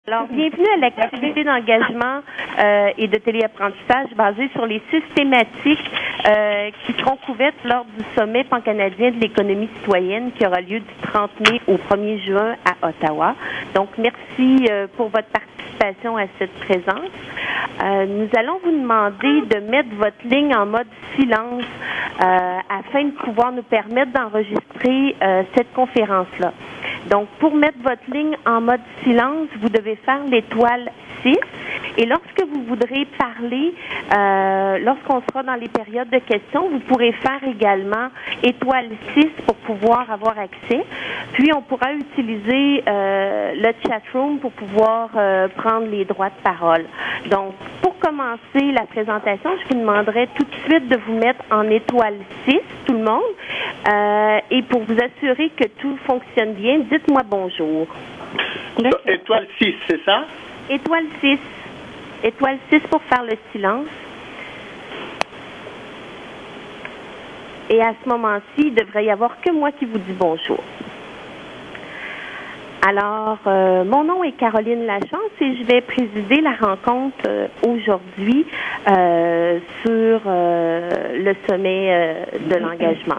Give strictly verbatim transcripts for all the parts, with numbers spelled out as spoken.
Alors, bienvenue à l'activité d'engagement euh, et de téléapprentissage basée sur les six thématiques euh, qui seront couvertes lors du sommet pan-canadien de l'économie citoyenne qui aura lieu du trente mai au premier juin à Ottawa. Donc, merci euh, pour votre participation à cette présence. Euh, nous allons vous demander de mettre votre ligne en mode silence euh, afin de pouvoir nous permettre d'enregistrer euh, cette conférence-là. Donc, pour mettre votre ligne en mode silence, vous devez faire l'étoile six. Et lorsque vous voudrez parler, euh, lorsqu'on sera dans les périodes de questions, vous pourrez faire également étoile six pour pouvoir avoir accès. Puis, on pourra utiliser euh, le chat room pour pouvoir euh, prendre les droits de parole. Donc, pour commencer la présentation, je vous demanderai tout de suite de vous mettre en étoile six, tout le monde. Euh, et pour vous assurer que tout fonctionne bien, dites-moi bonjour. Étoile six, c'est ça? Étoile six. Étoile six pour faire le silence. Et à ce moment-ci, il ne devrait y avoir que moi qui vous dis bonjour. Alors, euh, mon nom est Caroline Lachance et je vais présider la rencontre euh, aujourd'hui euh, sur euh, le sommet euh, de l'engagement.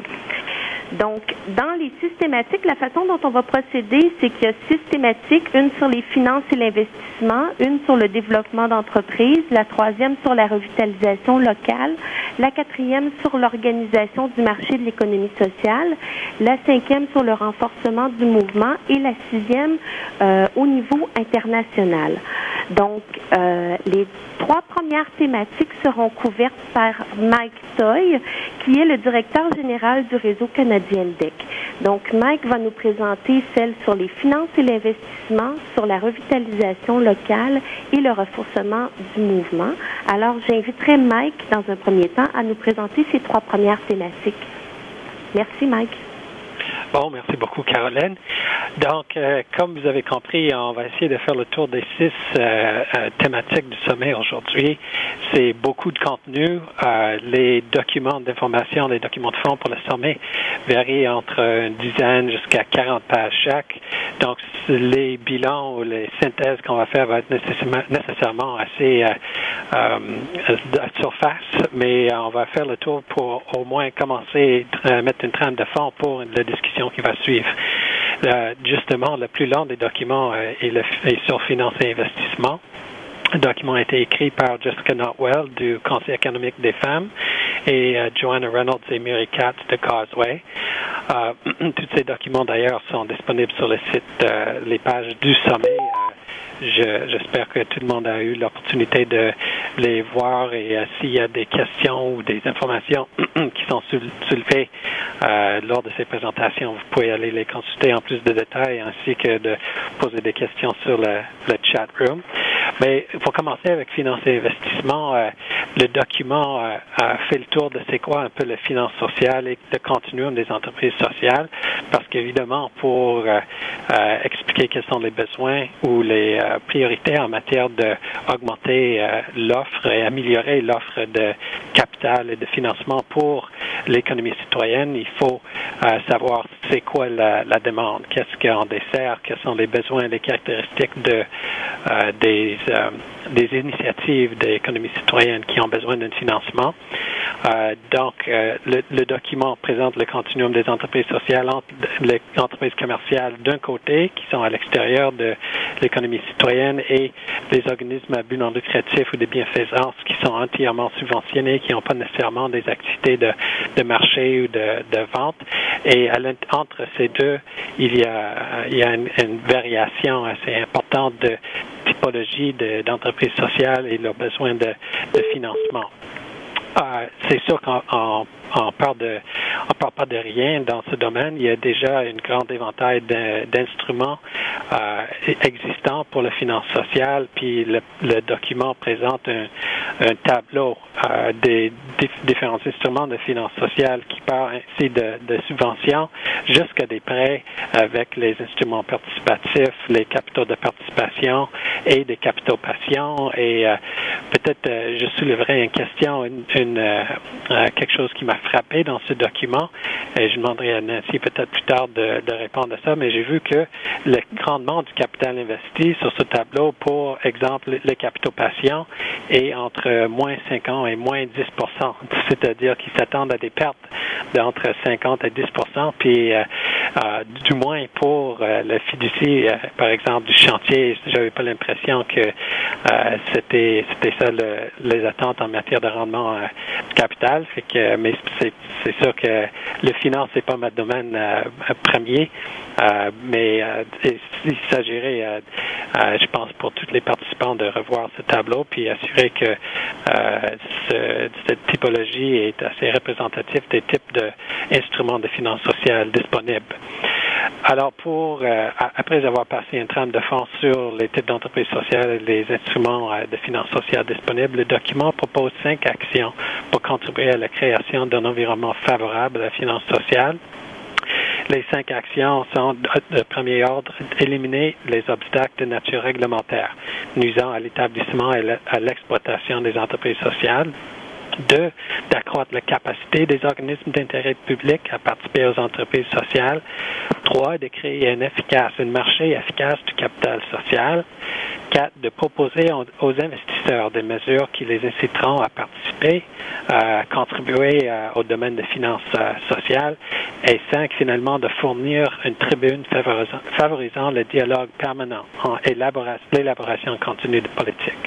Donc, dans les six thématiques, la façon dont on va procéder, c'est qu'il y a six thématiques, une sur les finances et l'investissement, une sur le développement d'entreprise, la troisième sur la revitalisation locale, la quatrième sur l'organisation du marché de l'économie sociale, la cinquième sur le renforcement du mouvement et la sixième euh, au niveau international. Donc, euh, les trois premières thématiques seront couvertes par Mike Toy, qui est le directeur général du réseau canadien D E C. Donc, Mike va nous présenter celle sur les finances et l'investissement, sur la revitalisation locale et le renforcement du mouvement. Alors, j'inviterai Mike, dans un premier temps, à nous présenter ces trois premières thématiques. Merci, Mike. Bon, merci beaucoup, Caroline. Donc, euh, comme vous avez compris, on va essayer de faire le tour des six euh, euh, thématiques du sommet aujourd'hui. C'est beaucoup de contenu. Euh, les documents d'information, les documents de fond pour le sommet varient entre une dizaine jusqu'à quarante pages chaque. Donc, les bilans ou les synthèses qu'on va faire vont être nécessairement, nécessairement assez euh, euh, à surface, mais on va faire le tour pour au moins commencer à mettre une trame de fond pour la discussion qui va suivre. Euh, justement, le plus long des documents euh, est, le, est sur finance et investissement. Le document a été écrit par Jessica Notwell du Conseil économique des femmes et euh, Joanna Reynolds et Mary Katz de Causeway. Euh, tous ces documents, d'ailleurs, sont disponibles sur le site, euh, les pages du sommet. Euh, Je, j'espère que tout le monde a eu l'opportunité de les voir et euh, s'il y a des questions ou des informations qui sont soulevées euh, lors de ces présentations, vous pouvez aller les consulter en plus de détails ainsi que de poser des questions sur le, le chat room. Mais pour commencer avec finance et investissement, euh, le document euh, a fait le tour de c'est quoi un peu la finance sociale et le continuum des entreprises sociales, parce qu'évidemment, pour euh, euh, expliquer quels sont les besoins ou les euh, priorités en matière d'augmenter euh, l'offre et améliorer l'offre de capital et de financement pour l'économie citoyenne, il faut euh, savoir c'est quoi la, la demande, qu'est-ce qu'on dessert, quels sont les besoins et les caractéristiques de, euh, des, euh, des initiatives d'économie citoyenne qui ont besoin d'un financement. Euh, donc, euh, le, le document présente le continuum des entreprises sociales entre les entreprises commerciales d'un côté, qui sont à l'extérieur de l'économie citoyenne, et les organismes à but non lucratif ou des bienfaisances qui sont entièrement subventionnés, qui n'ont pas nécessairement des activités de, de marché ou de, de vente. Et à entre ces deux, il y a, il y a une, une variation assez importante de typologie de, d'entreprises sociales et leurs besoins de, de financement. Euh, c'est sûr qu'on on, on parle de, on parle pas de rien dans ce domaine. Il y a déjà un grand éventail d'instruments euh, existants pour la finance sociale. Puis le, le document présente un, un tableau euh, des, des différents instruments de finance sociale qui part ainsi de, de subventions jusqu'à des prêts avec les instruments participatifs, les capitaux de participation et des capitaux patients et euh, peut-être euh, je soulèverai une question, une, une euh, euh, quelque chose qui m'a frappé dans ce document, et je demanderai à Nancy peut-être plus tard de, de répondre à ça, mais j'ai vu que le rendement du capital investi sur ce tableau, pour exemple, les capitaux patients, est entre moins cinquante et moins dix pour cent, c'est-à-dire qu'ils s'attendent à des pertes d'entre cinquante et dix pour cent, puis euh, euh, du moins pour euh, le fiducie, euh, par exemple, du chantier, j'avais pas l'impression que euh, c'était c'était ça le, les attentes en matière de rendement euh, du capital. Fait que, mais c'est, c'est sûr que le finance c'est pas mon domaine euh, premier, euh, mais euh, il s'agirait, euh, euh, je pense, pour tous les participants de revoir ce tableau puis assurer que euh, ce, cette typologie est assez représentative des types d'instruments de finances sociales disponibles. Alors, pour euh, après avoir passé une trame de fond sur les types d'entreprises sociales et les instruments euh, de finances sociales disponibles, le document propose cinq actions pour contribuer à la création d'un environnement favorable à la finance sociale. Les cinq actions sont de, de premier ordre: éliminer les obstacles de nature réglementaire nuisant à l'établissement et à l'exploitation des entreprises sociales. Deux, d'accroître la capacité des organismes d'intérêt public à participer aux entreprises sociales. Trois, de créer un efficace, un marché efficace du capital social. Quatre, de proposer aux investisseurs des mesures qui les inciteront à participer, à contribuer au domaine de finances sociales. Et cinq, finalement, de fournir une tribune favorisant, favorisant le dialogue permanent et l'élaboration continue de politique.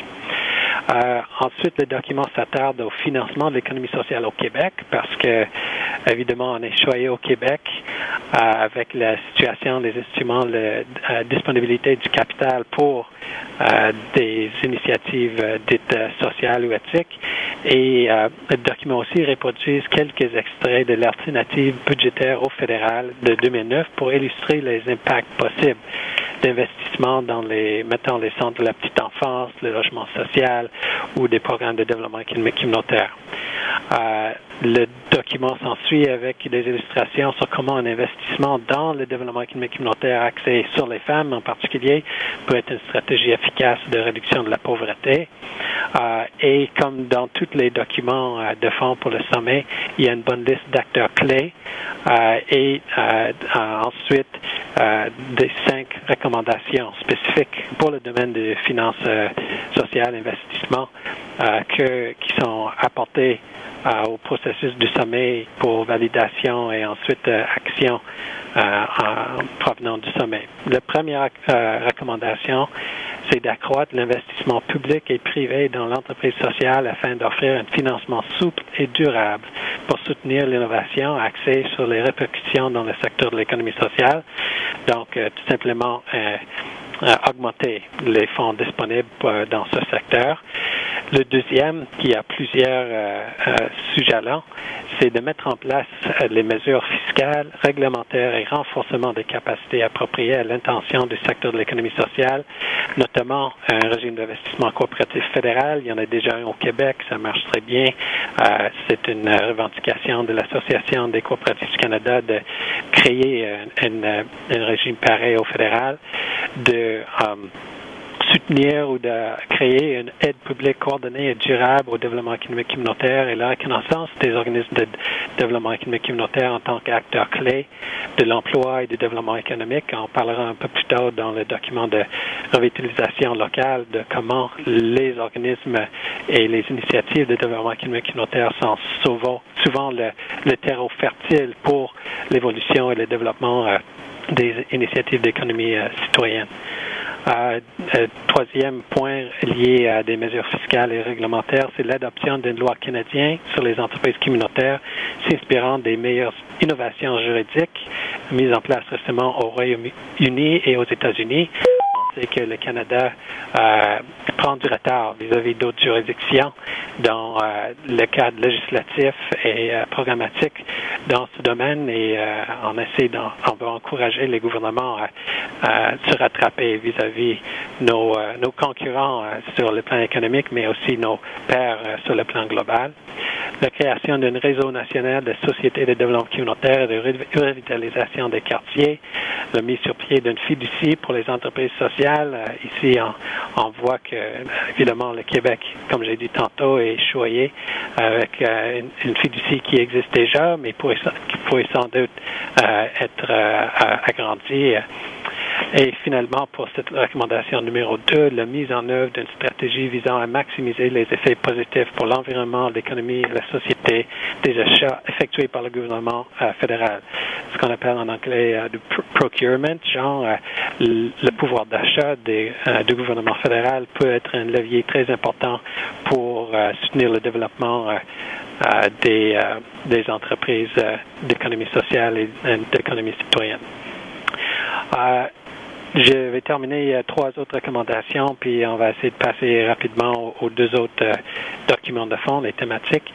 Euh, ensuite, le document s'attarde au financement de l'économie sociale au Québec parce que, évidemment, on est choyé au Québec euh, avec la situation des instruments, la euh, disponibilité du capital pour euh, des initiatives euh, dites euh, sociales ou éthiques. Et euh, le document aussi reproduit quelques extraits de l'alternative budgétaire au fédéral de deux mille neuf pour illustrer les impacts possibles d'investissement dans les, mettons, les centres de la petite enfance, le logement social ou des programmes de développement communautaire. Euh, le document s'ensuit avec des illustrations sur comment un investissement dans le développement communautaire axé sur les femmes en particulier peut être une stratégie efficace de réduction de la pauvreté. Euh, et comme dans tous les documents euh, de fond pour le sommet, il y a une bonne liste d'acteurs clés euh, et euh, euh, ensuite euh, des cinq recommandations spécifiques pour le domaine des finances euh, sociales, investissement, euh, que, qui sont apportées euh, au processus du sommet pour validation et ensuite euh, action euh, en provenant du sommet. La première euh, recommandation, c'est d'accroître l'investissement public et privé dans l'entreprise sociale afin d'offrir un financement souple et durable pour soutenir l'innovation axée sur les répercussions dans le secteur de l'économie sociale. Donc, euh, tout simplement, euh, euh, augmenter les fonds disponibles euh, dans ce secteur. Le deuxième, qui a plusieurs euh, euh, sous-jalons, c'est de mettre en place euh, les mesures fiscales, réglementaires et renforcement des capacités appropriées à l'intention du secteur de l'économie sociale, notamment un régime d'investissement coopératif fédéral. Il y en a déjà un au Québec, ça marche très bien. Euh, c'est une revendication de l'Association des coopératifs du Canada de créer un, un, un régime pareil au fédéral, de um, soutenir ou de créer une aide publique coordonnée et durable au développement économique communautaire et la reconnaissance des organismes de développement économique communautaire en tant qu'acteurs clés de l'emploi et du développement économique. On parlera un peu plus tard dans le document de revitalisation locale de comment les organismes et les initiatives de développement économique communautaire sont souvent, souvent le, le terreau fertile pour l'évolution et le développement euh, des initiatives d'économie euh, citoyenne. Euh, euh, troisième point lié à des mesures fiscales et réglementaires, c'est l'adoption d'une loi canadienne sur les entreprises communautaires s'inspirant des meilleures innovations juridiques mises en place récemment au Royaume-Uni et aux États-Unis. On sait que le Canada euh, prend du retard vis-à-vis d'autres juridictions dans euh, le cadre législatif et euh, programmatique dans ce domaine et euh, on essaie d'en, on veut encourager les gouvernements à, à se rattraper vis-à-vis nos, euh, nos concurrents euh, sur le plan économique, mais aussi nos pairs euh, sur le plan global. La création d'un réseau national de sociétés de développement communautaire et de revitalisation des quartiers, la mise sur pied d'une fiducie pour les entreprises sociales social. Euh, ici, on, on voit que, évidemment, le Québec, comme j'ai dit tantôt, est choyé avec euh, une, une fiducie qui existe déjà, mais pourrait, qui pourrait sans doute euh, être euh, agrandie. Et finalement, pour cette recommandation numéro deux, la mise en œuvre d'une stratégie visant à maximiser les effets positifs pour l'environnement, l'économie et la société des achats effectués par le gouvernement euh, fédéral. Ce qu'on appelle en anglais euh, du procurement, genre euh, le, le pouvoir d'achat des, euh, du gouvernement fédéral peut être un levier très important pour euh, soutenir le développement euh, euh, des, euh, des entreprises euh, d'économie sociale et euh, d'économie citoyenne. Euh, Je vais terminer euh, trois autres recommandations, puis on va essayer de passer rapidement aux, aux deux autres euh, documents de fond, les thématiques.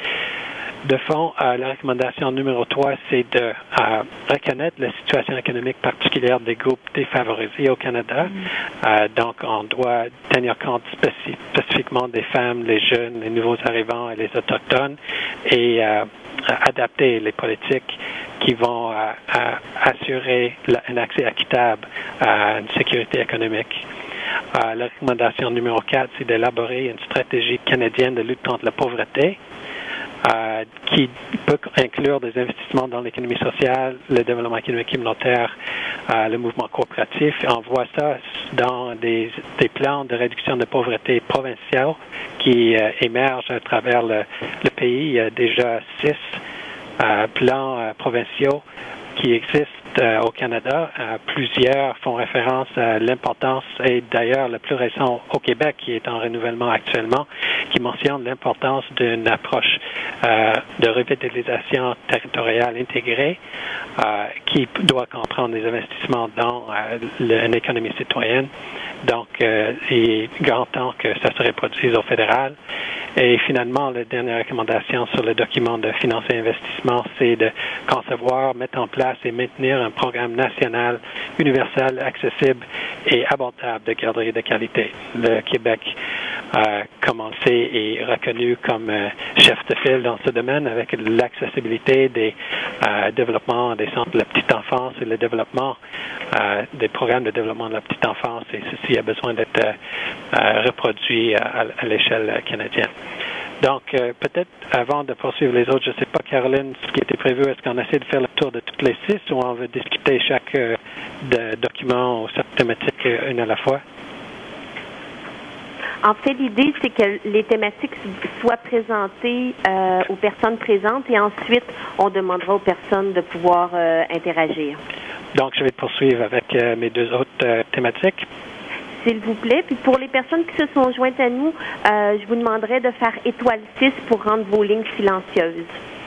De fond, euh, la recommandation numéro trois, c'est de euh, reconnaître la situation économique particulière des groupes défavorisés au Canada. Mm. Euh, donc, on doit tenir compte spécif- spécifiquement des femmes, les jeunes, les nouveaux arrivants et les autochtones et euh, adapter les politiques qui vont euh, euh, assurer la, un accès équitable à une sécurité économique. Euh, la recommandation numéro quatre, c'est d'élaborer une stratégie canadienne de lutte contre la pauvreté. Euh, qui peut inclure des investissements dans l'économie sociale, le développement économique communautaire, euh, le mouvement coopératif. On voit ça dans des, des plans de réduction de pauvreté provinciaux qui euh, émergent à travers le, le pays. Il y a déjà six euh, plans euh, provinciaux qui existent euh, au Canada. Euh, plusieurs font référence à l'importance, et d'ailleurs le plus récent au Québec, qui est en renouvellement actuellement, qui mentionne l'importance d'une approche euh, de revitalisation territoriale intégrée euh, qui doit comprendre des investissements dans euh, une économie citoyenne. Donc, euh, il est grand temps que ça se reproduise au fédéral. Et finalement, la dernière recommandation sur le document de finances et investissement, c'est de concevoir, mettre en place et maintenir un programme national, universel, accessible et abordable de garderie de qualité. Le Québec, euh, comme on le sait, est reconnu comme euh, chef de file dans ce domaine avec l'accessibilité des euh, développements des centres de la petite enfance et le développement euh, des programmes de développement de la petite enfance. Et ceci a besoin d'être euh, reproduit à, à l'échelle canadienne. Donc, euh, peut-être avant de poursuivre les autres, je ne sais pas, Caroline, ce qui était prévu, est-ce qu'on essaie de faire le tour de toutes les six ou on veut discuter chaque euh, de, document ou chaque thématique euh, une à la fois? En fait, l'idée, c'est que les thématiques soient présentées euh, aux personnes présentes et ensuite, on demandera aux personnes de pouvoir euh, interagir. Donc, je vais poursuivre avec euh, mes deux autres euh, thématiques. S'il vous plaît. Puis pour les personnes qui se sont jointes à nous, euh, je vous demanderai de faire étoile six pour rendre vos lignes silencieuses.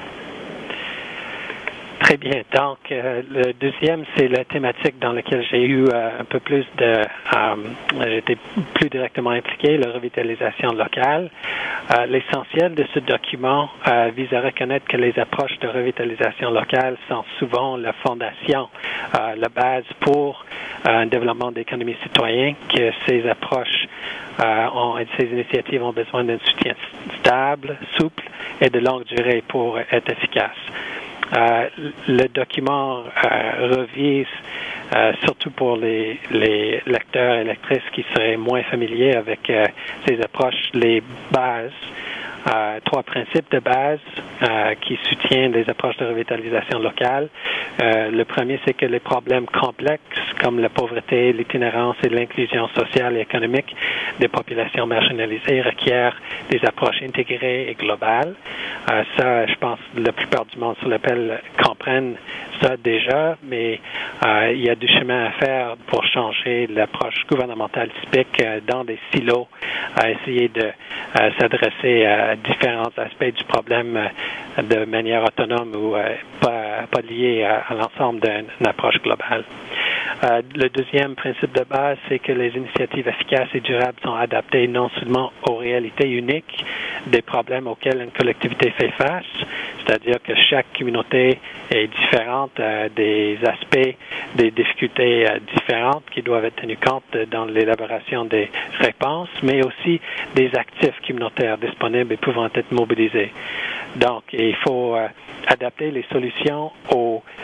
Très bien. Donc, euh, le deuxième, c'est la thématique dans laquelle j'ai eu euh, un peu plus de... Euh, j'étais plus directement impliqué, la revitalisation locale. Euh, l'essentiel de ce document euh, vise à reconnaître que les approches de revitalisation locale sont souvent la fondation, euh, la base pour euh, un développement d'économie citoyenne, que ces approches euh, ont, ces initiatives ont besoin d'un soutien stable, souple et de longue durée pour être efficaces. Euh, le document euh, revise, euh, surtout pour les, les lecteurs et lectrices qui seraient moins familiers avec euh, ces approches, les bases, euh, trois principes de base euh, qui soutiennent les approches de revitalisation locale. Euh, le premier, c'est que les problèmes complexes comme la pauvreté, l'itinérance et l'inclusion sociale et économique des populations marginalisées requièrent des approches intégrées et globales. Euh, ça, je pense, la plupart du monde sur l'appel comprennent ça déjà, mais euh, il y a du chemin à faire pour changer l'approche gouvernementale typique euh, dans des silos, à essayer de euh, s'adresser à différents aspects du problème euh, de manière autonome ou euh, pas, pas liée à, à l'ensemble d'une approche globale. Euh, le deuxième principe de base, c'est que les initiatives efficaces et durables sont adaptées non seulement aux réalités uniques des problèmes auxquels une collectivité fait face, c'est-à-dire que chaque communauté est différente, euh, des aspects, des difficultés euh, différentes qui doivent être tenus compte dans l'élaboration des réponses, mais aussi des actifs communautaires disponibles et pouvant être mobilisés. Donc, il faut euh, adapter les solutions aux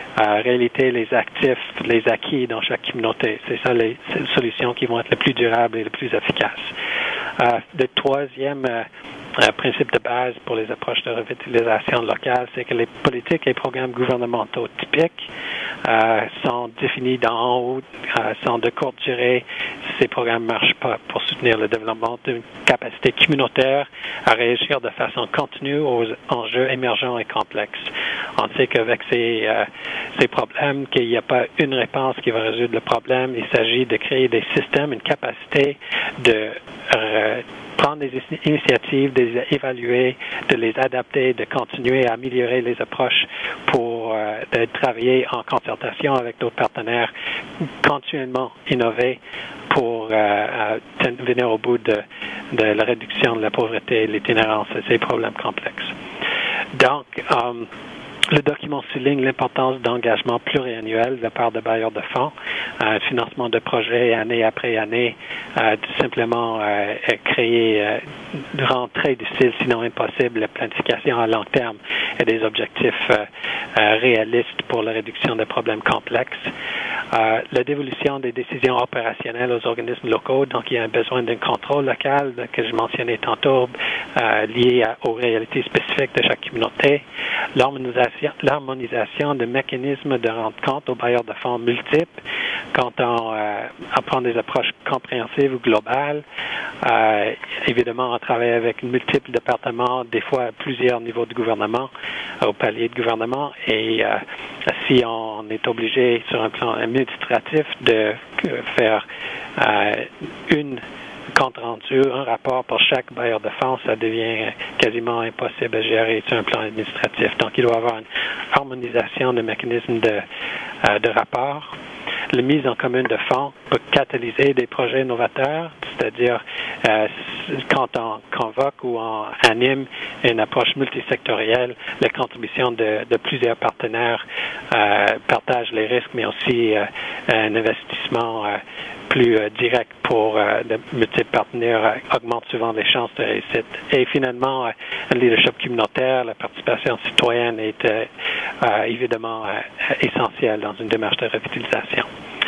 euh, réalité les actifs, les acquis dans chaque communauté. C'est ça les, les solutions qui vont être les plus durables et les plus efficaces. Euh, le troisième euh, euh, principe de base pour les approches de revitalisation locale, c'est que les politiques et programmes gouvernementaux typiques euh, sont définis d'en haut, euh, sont de courte durée. Ces programmes ne marchent pas pour soutenir le développement d'une capacité communautaire à réagir de façon continue aux enjeux émergents et complexes. On sait qu'avec ces, euh, ces problèmes, qu'il n'y a pas une réponse qui va résoudre le problème. Il s'agit de créer des systèmes, une capacité de euh, prendre des initiatives, de les évaluer, de les adapter, de continuer à améliorer les approches pour euh, de travailler en concertation avec d'autres partenaires, continuellement innover pour euh, venir au bout de, de la réduction de la pauvreté, l'itinérance et ces problèmes complexes. Donc, euh, le document souligne l'importance d'engagement pluriannuel de la part de bailleurs de fonds, euh, financement de projets année après année, euh, tout simplement euh, créer, euh, rend très difficile, sinon impossible, la planification à long terme et des objectifs euh, euh, réalistes pour la réduction des problèmes complexes. Euh, la dévolution des décisions opérationnelles aux organismes locaux, donc il y a un besoin d'un contrôle local que je mentionnais tantôt, euh, lié à, aux réalités spécifiques de chaque communauté. L'harmonisation, l'harmonisation de mécanismes de rendre compte aux bailleurs de fonds multiples quand on euh, apprend des approches compréhensives ou globales. Euh, évidemment, on travaille avec multiples départements, des fois à plusieurs niveaux de gouvernement, au palier de gouvernement, et euh, si on est obligé sur un plan administratif de faire euh, une compte rendu, un rapport pour chaque bailleur de fonds, ça devient quasiment impossible à gérer sur un plan administratif. Donc, il doit y avoir une harmonisation de mécanismes de, euh, de rapport. La mise en commun de fonds peut catalyser des projets novateurs, c'est-à-dire euh, quand on convoque ou on anime une approche multisectorielle, la contribution de, de plusieurs partenaires euh, partage les risques, mais aussi euh, un investissement euh, plus euh, direct pour euh, de multiples partenaires euh, augmente souvent les chances de réussite. Et finalement, euh, le leadership communautaire, la participation citoyenne est euh, euh, évidemment euh, essentielle dans une démarche de revitalisation.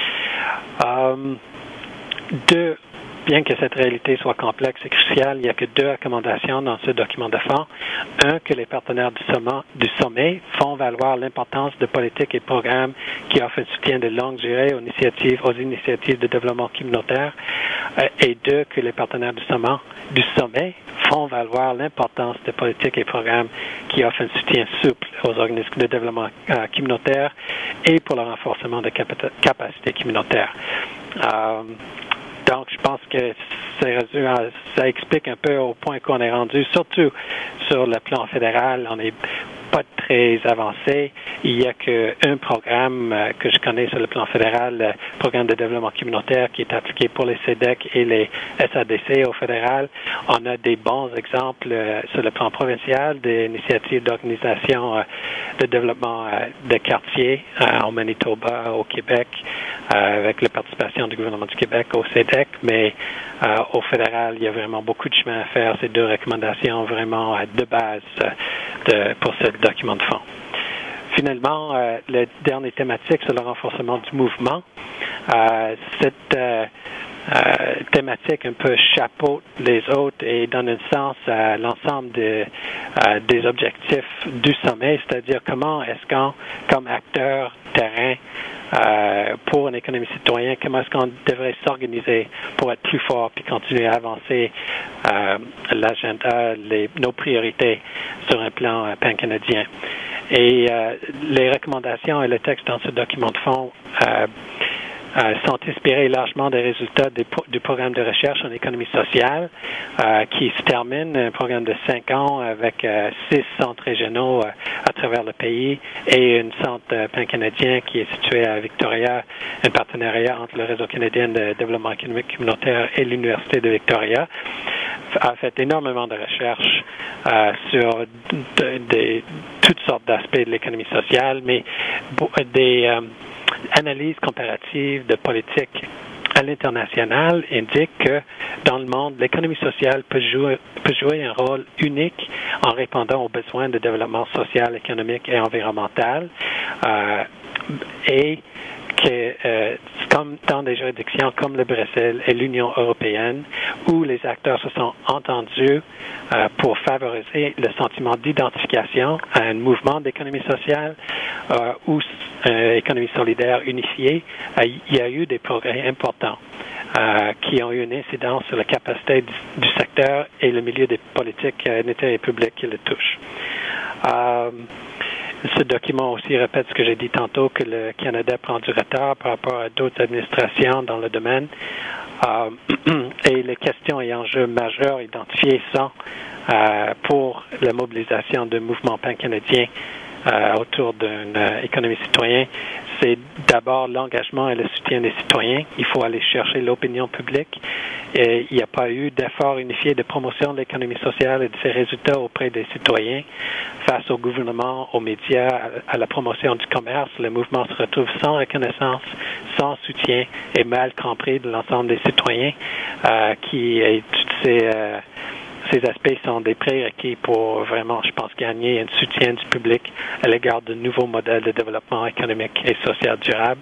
Euh, deux, bien que cette réalité soit complexe et cruciale, il n'y a que deux recommandations dans ce document de fond. Un, que les partenaires du sommet, du sommet font valoir l'importance de politiques et programmes qui offrent un soutien de longue durée aux initiatives, aux initiatives de développement communautaire. Euh, et deux, que les partenaires du sommet, du sommet font valoir l'importance de politiques et programmes qui offrent un soutien souple aux organismes de développement euh, communautaire et pour le renforcement de capacité capacités communautaires. Euh, Donc, je pense que ça explique un peu au point qu'on est rendu, surtout sur le plan fédéral. On n'est pas très avancé. Il n'y a qu'un programme que je connais sur le plan fédéral, le programme de développement communautaire qui est appliqué pour les C E D E C et les S A D C au fédéral. On a des bons exemples sur le plan provincial, des initiatives d'organisation de développement de quartiers en Manitoba, au Québec, avec la participation du gouvernement du Québec au C E D E C, mais euh, au fédéral, il y a vraiment beaucoup de chemin à faire. Ces deux recommandations vraiment euh, de base euh, de, pour ce document de fond. Finalement, euh, la dernière thématique, c'est le renforcement du mouvement. Euh, cette euh, euh, thématique un peu chapeaute les autres et donne un sens à l'ensemble de, euh, des objectifs du sommet, c'est-à-dire comment est-ce qu'on, comme acteur terrain, Euh, pour une économie citoyenne, comment est-ce qu'on devrait s'organiser pour être plus fort puis continuer à avancer euh, l'agenda, les, nos priorités sur un plan euh, pan-canadien. Et euh, les recommandations et le texte dans ce document de fond euh, Euh, sont inspirés largement des résultats des, du programme de recherche en économie sociale euh, qui se termine, un programme de cinq ans avec euh, six centres régionaux euh, à travers le pays et un centre euh, pan-canadien qui est situé à Victoria, un partenariat entre le Réseau canadien de développement économique communautaire et l'Université de Victoria, a fait énormément de recherches euh, sur de, de, toutes sortes d'aspects de l'économie sociale, mais des euh, analyse comparative de politique à l'international indique que dans le monde, l'économie sociale peut jouer, peut jouer un rôle unique en répondant aux besoins de développement social, économique et environnemental. Euh, et que, euh, comme dans des juridictions comme le Brésil et l'Union européenne, où les acteurs se sont entendus euh, pour favoriser le sentiment d'identification à un mouvement d'économie sociale euh, ou euh, économie solidaire unifiée, euh, il y a eu des progrès importants euh, qui ont eu une incidence sur la capacité du, du secteur et le milieu des politiques euh, d'intérêt public qui le touchent. Euh, Ce document aussi répète ce que j'ai dit tantôt, que le Canada prend du retard par rapport à d'autres administrations dans le domaine. Euh, et les questions et enjeux majeurs identifiés sont euh, pour la mobilisation d'un mouvement pan-canadien euh, autour d'une euh, économie citoyenne. C'est d'abord l'engagement et le soutien des citoyens. Il faut aller chercher l'opinion publique. Et il n'y a pas eu d'effort unifié de promotion de l'économie sociale et de ses résultats auprès des citoyens. Face au gouvernement, aux médias, à la promotion du commerce, le mouvement se retrouve sans reconnaissance, sans soutien et mal compris de l'ensemble des citoyens euh, qui, et toutes ces, euh, ces aspects sont des prérequis pour vraiment, je pense, gagner un soutien du public à l'égard de nouveaux modèles de développement économique et social durable.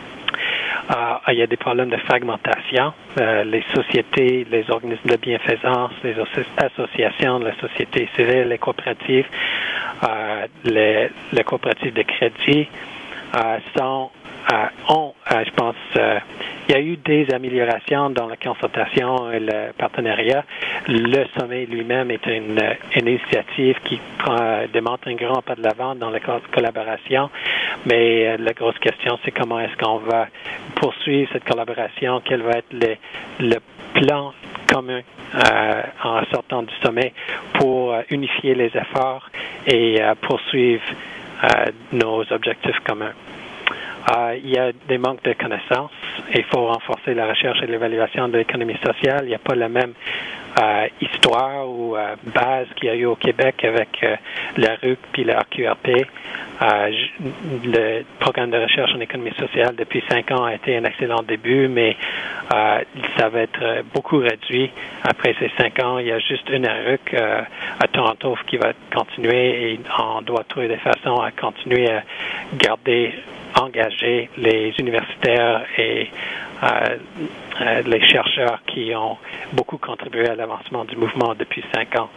Euh, il y a des problèmes de fragmentation. Euh, les sociétés, les organismes de bienfaisance, les associations de la société civile, les coopératives, euh, les, les coopératives de crédit euh, sont, euh, ont, euh, je pense, euh, il y a eu des améliorations dans la consultation et le partenariat. Le sommet lui-même est une, une initiative qui prend, démontre un grand pas de l'avant dans la collaboration, mais euh, la grosse question, c'est comment est-ce qu'on va poursuivre cette collaboration, quel va être le, le plan commun euh, en sortant du sommet pour euh, unifier les efforts et euh, poursuivre euh, nos objectifs communs. Euh, il y a des manques de connaissances. Il faut renforcer la recherche et l'évaluation de l'économie sociale. Il n'y a pas la même euh, histoire ou euh, base qu'il y a eu au Québec avec euh, la R U C puis la R Q R P. Euh, le programme de recherche en économie sociale depuis cinq ans a été un excellent début, mais euh, ça va être beaucoup réduit. Après ces cinq ans, il y a juste une R U C euh, à Toronto qui va continuer et on doit trouver des façons à continuer à garder engager les universitaires et euh, euh, les chercheurs qui ont beaucoup contribué à l'avancement du mouvement depuis cinq ans.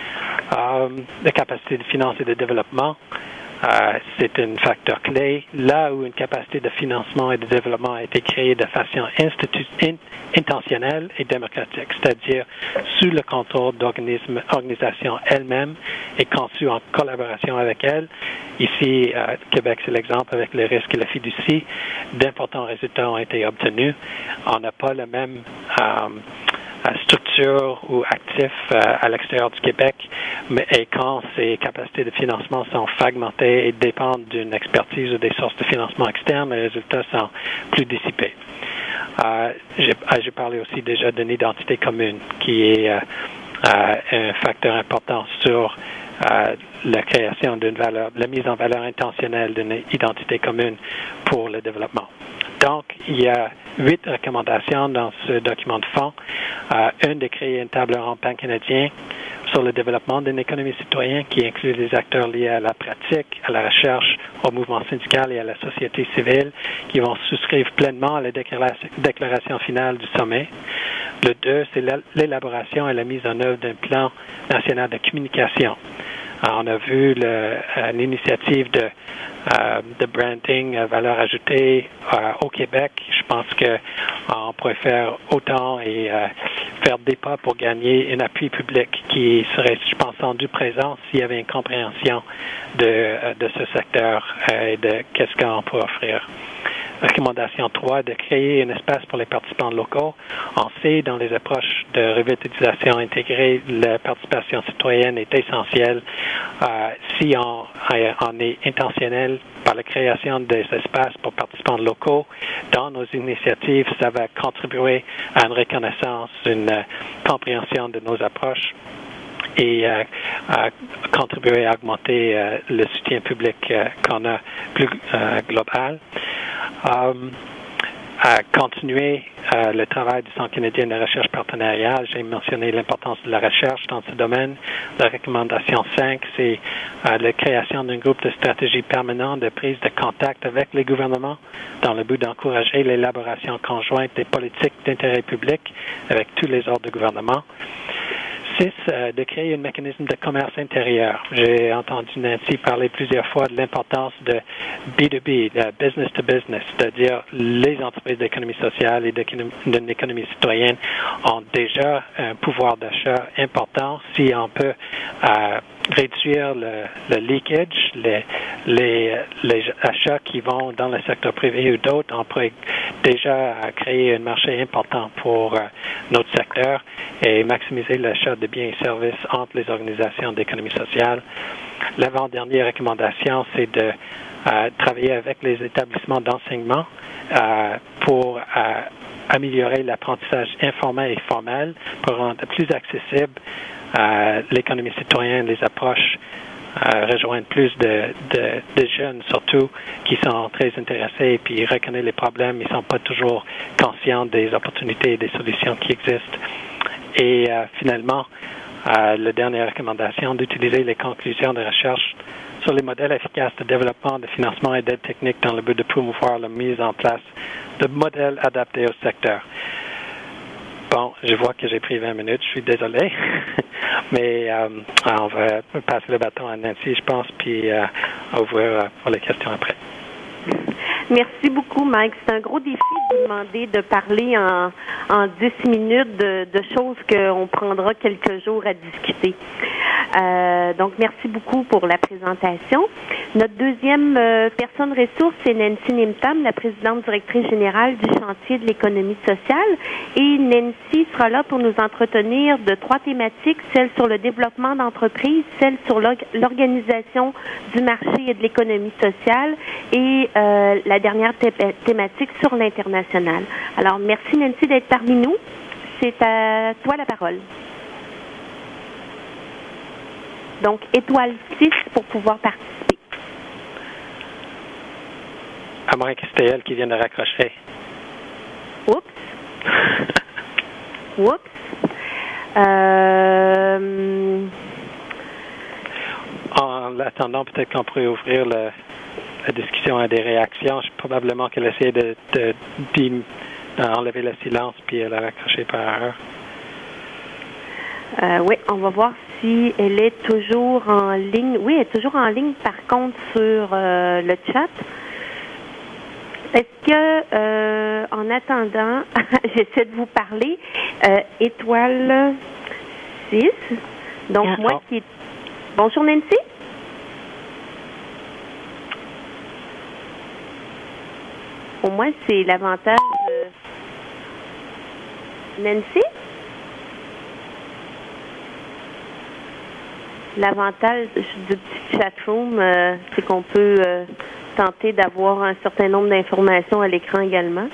Euh, la capacité de finance et de développement, euh, c'est un facteur clé. Là où une capacité de financement et de développement a été créée de façon institu- in- intentionnelle et démocratique, c'est-à-dire sous le contrôle d'organisations elles-mêmes et conçues en collaboration avec elles. Ici, à Québec, c'est l'exemple avec le risque et la fiducie. D'importants résultats ont été obtenus. On n'a pas la même euh, structure ou actif euh, à l'extérieur du Québec, mais et quand ces capacités de financement sont fragmentées et dépendent d'une expertise ou des sources de financement externes, les résultats sont plus dissipés. Euh, j'ai, j'ai parlé aussi déjà d'une identité commune qui est euh, euh, un facteur important sur euh, la création d'une valeur, la mise en valeur intentionnelle d'une identité commune pour le développement. Donc, il y a huit recommandations dans ce document de fond. Euh, une de créer une table ronde pan-canadien sur le développement d'une économie citoyenne qui inclut les acteurs liés à la pratique, à la recherche, au mouvement syndical et à la société civile qui vont souscrire pleinement à la déclaration, déclaration finale du sommet. Le deux, c'est l'élaboration et la mise en œuvre d'un plan national de communication. Alors, on a vu le, euh, l'initiative de, euh, de branding euh, valeur ajoutée euh, au Québec. Je pense que euh, on pourrait faire autant et euh, faire des pas pour gagner un appui public qui serait, je pense, rendu présent s'il y avait une compréhension de, euh, de ce secteur euh, et de qu'est-ce qu'on peut offrir. Recommandation trois, de créer un espace pour les participants locaux. On sait, dans les approches de revitalisation intégrée, la participation citoyenne est essentielle. Euh, si on, on est intentionnel par la création des espaces pour participants locaux dans nos initiatives, ça va contribuer à une reconnaissance, une euh, compréhension de nos approches et euh, à contribuer à augmenter euh, le soutien public euh, qu'on a plus euh, global. Um, à continuer euh, le travail du Centre canadien de recherche partenariale. J'ai mentionné l'importance de la recherche dans ce domaine. La recommandation cinq, c'est euh, la création d'un groupe de stratégie permanent de prise de contact avec les gouvernements dans le but d'encourager l'élaboration conjointe des politiques d'intérêt public avec tous les ordres de gouvernement. Six, euh, de créer un mécanisme de commerce intérieur. J'ai entendu Nancy parler plusieurs fois de l'importance de B deux B, de business to business, c'est-à-dire les entreprises d'économie sociale et d'une économie citoyenne ont déjà un pouvoir d'achat important. Si on peut euh, réduire le, le leakage, les, les, les achats qui vont dans le secteur privé ou d'autres, on pourrait déjà créer un marché important pour euh, notre secteur et maximiser l'achat de biens et services entre les organisations d'économie sociale. L'avant-dernière recommandation, c'est de euh, travailler avec les établissements d'enseignement euh, pour euh, améliorer l'apprentissage informel et formel pour rendre plus accessible euh, l'économie citoyenne, les approches, euh, rejoindre plus de, de, de jeunes surtout qui sont très intéressés et puis reconnaissent les problèmes, ils ne sont pas toujours conscients des opportunités et des solutions qui existent. Et euh, finalement, euh, la dernière recommandation d'utiliser les conclusions de recherche sur les modèles efficaces de développement, de financement et d'aide technique dans le but de promouvoir la mise en place de modèles adaptés au secteur. Bon, je vois que j'ai pris vingt minutes, je suis désolé, mais euh, on va passer le bâton à Nancy, je pense, puis euh, ouvrir pour les questions après. Merci beaucoup, Mike. C'est un gros défi de vous demander de parler en, en dix minutes de, de choses qu'on prendra quelques jours à discuter. Euh, donc, merci beaucoup pour la présentation. Notre deuxième euh, personne ressource, c'est Nancy Nimtam, la présidente directrice générale du chantier de l'économie sociale. Et Nancy sera là pour nous entretenir de trois thématiques, celle sur le développement d'entreprises, celle sur l'organisation du marché et de l'économie sociale et euh, la dernière thé- thématique sur l'international. Alors, merci Nancy d'être parmi nous. C'est à toi la parole. Donc, étoile six pour pouvoir participer. À moins que c'était elle qui vient de raccrocher. Oups. Oups. Euh... En attendant, peut-être qu'on pourrait ouvrir le, la discussion à des réactions. Je, probablement qu'elle essayait de, de, d'enlever le silence puis elle a raccroché par erreur. Euh, oui, on va voir si elle est toujours en ligne. Oui, elle est toujours en ligne, par contre, sur euh, le chat. Est-ce que, euh, en attendant, j'essaie de vous parler, euh, étoile six, donc ah, moi qui... Bonjour Nancy? Au moins, c'est l'avantage... Euh... Nancy? L'avantage du petit chatroom, euh, c'est qu'on peut euh, tenter d'avoir un certain nombre d'informations à l'écran également.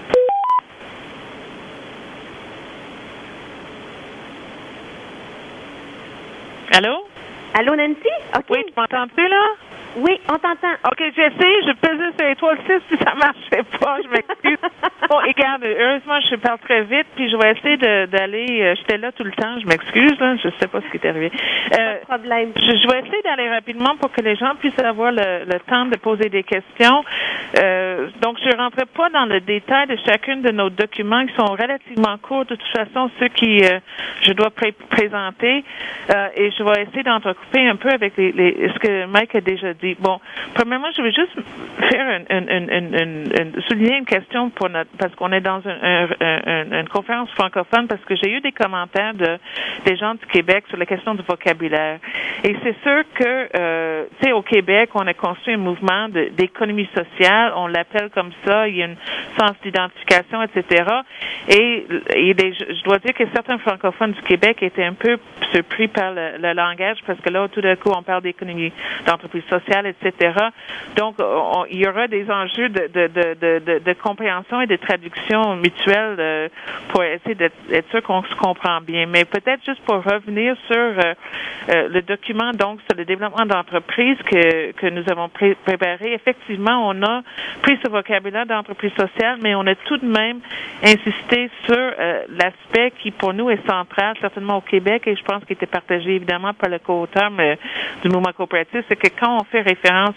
Allô? Allô, Nancy? OK. Oui, tu m'entends-tu, là? Oui, on t'entend. OK, j'essaie, je pesais sur l'étoile six, puis ça marchait pas, je m'excuse. Bon, et regarde, heureusement, je parle très vite, puis je vais essayer de, d'aller, euh, j'étais là tout le temps, je m'excuse, là, je sais pas ce qui est arrivé. Euh, pas de problème. Je, je vais essayer d'aller rapidement pour que les gens puissent avoir le, le temps de poser des questions. Euh, donc, je ne rentrerai pas dans le détail de chacune de nos documents qui sont relativement courts, de toute façon, ceux qui euh, je dois pré- présenter, euh, et je vais essayer d'entrecouper un peu avec les, les, ce que Mike a déjà dit. Bon, premièrement, je vais juste faire une, une, une, une, une souligner une question pour notre, parce qu'on est dans une, une, une conférence francophone, parce que j'ai eu des commentaires de des gens du Québec sur la question du vocabulaire. Et c'est sûr que, euh, tu sais, au Québec, on a construit un mouvement de, d'économie sociale, on l'appelle comme ça, il y a un sens d'identification, et cetera. Et, et les, je dois dire que certains francophones du Québec étaient un peu surpris par le, le langage, parce que là, tout d'un coup, on parle d'économie d'entreprise sociale, sociale, et cetera. Donc, on, il y aura des enjeux de, de, de, de, de, de compréhension et de traduction mutuelle euh, pour essayer d'être, d'être sûr qu'on se comprend bien. Mais peut-être juste pour revenir sur euh, euh, le document, donc, sur le développement d'entreprise que, que nous avons pré- préparé, effectivement, on a pris ce vocabulaire d'entreprise sociale, mais on a tout de même insisté sur euh, l'aspect qui, pour nous, est central, certainement au Québec, et je pense qu'il était partagé, évidemment, par le co-auteur mais, du mouvement coopératif, c'est que quand on fait référence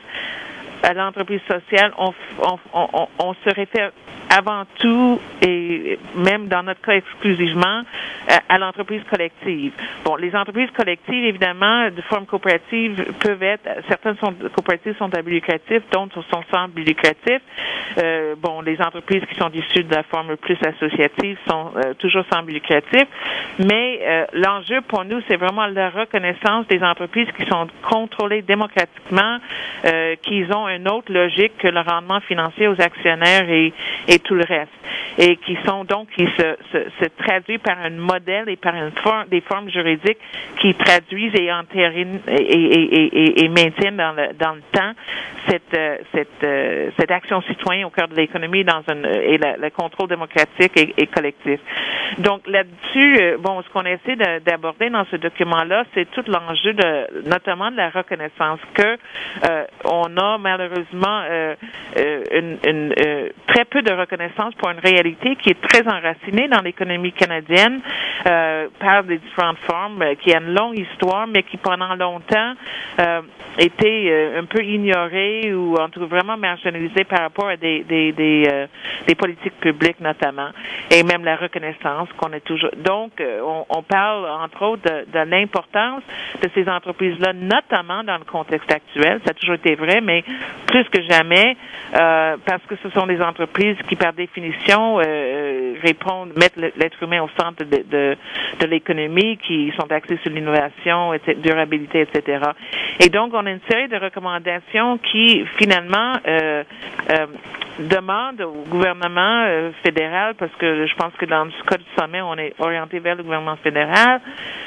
à l'entreprise sociale, on, on, on, on se réfère avant tout, et même dans notre cas exclusivement, à l'entreprise collective. Bon, les entreprises collectives, évidemment, de forme coopérative, peuvent être, certaines sont, coopératives sont à but lucratif, d'autres sont sans but lucratif. Euh, bon, les entreprises qui sont issues de la forme plus associative sont euh, toujours sans but lucratif, mais euh, l'enjeu pour nous, c'est vraiment la reconnaissance des entreprises qui sont contrôlées démocratiquement, euh, qui ont une autre logique que le rendement financier aux actionnaires et, et tout le reste, et qui sont donc, qui se, se, se traduit par un modèle et par une forme, des formes juridiques qui traduisent et entérinent et, et, et, et maintiennent dans le, dans le temps cette, cette, cette action citoyenne au cœur de l'économie dans une, et la, le contrôle démocratique et, et collectif. Donc là-dessus, bon, ce qu'on essaie de, d'aborder dans ce document-là, c'est tout l'enjeu de, notamment de la reconnaissance que euh, on a malheureusement euh, euh, une, une euh, très peu de reconnaissance pour une réalité qui est très enracinée dans l'économie canadienne euh, par des différentes formes, euh, qui a une longue histoire, mais qui pendant longtemps euh, était euh, un peu ignorée ou en tout cas vraiment marginalisée par rapport à des des des, euh, des politiques publiques notamment, et même la reconnaissance qu'on est toujours. Donc, euh, on, on parle entre autres de, de l'importance de ces entreprises-là, notamment dans le contexte actuel. Ça a toujours été vrai, mais plus que jamais, euh, parce que ce sont des entreprises qui, par définition, euh, répondent, mettent l'être humain au centre de, de, de l'économie, qui sont axées sur l'innovation, et cetera, durabilité, et cetera. Et donc, on a une série de recommandations qui, finalement, euh, euh, demandent au gouvernement euh, fédéral, parce que je pense que dans le cas du sommet, on est orienté vers le gouvernement fédéral,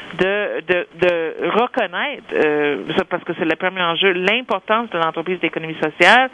de, de, de reconnaître, euh, parce que c'est le premier enjeu, l'importance de l'entreprise d'économie sociale,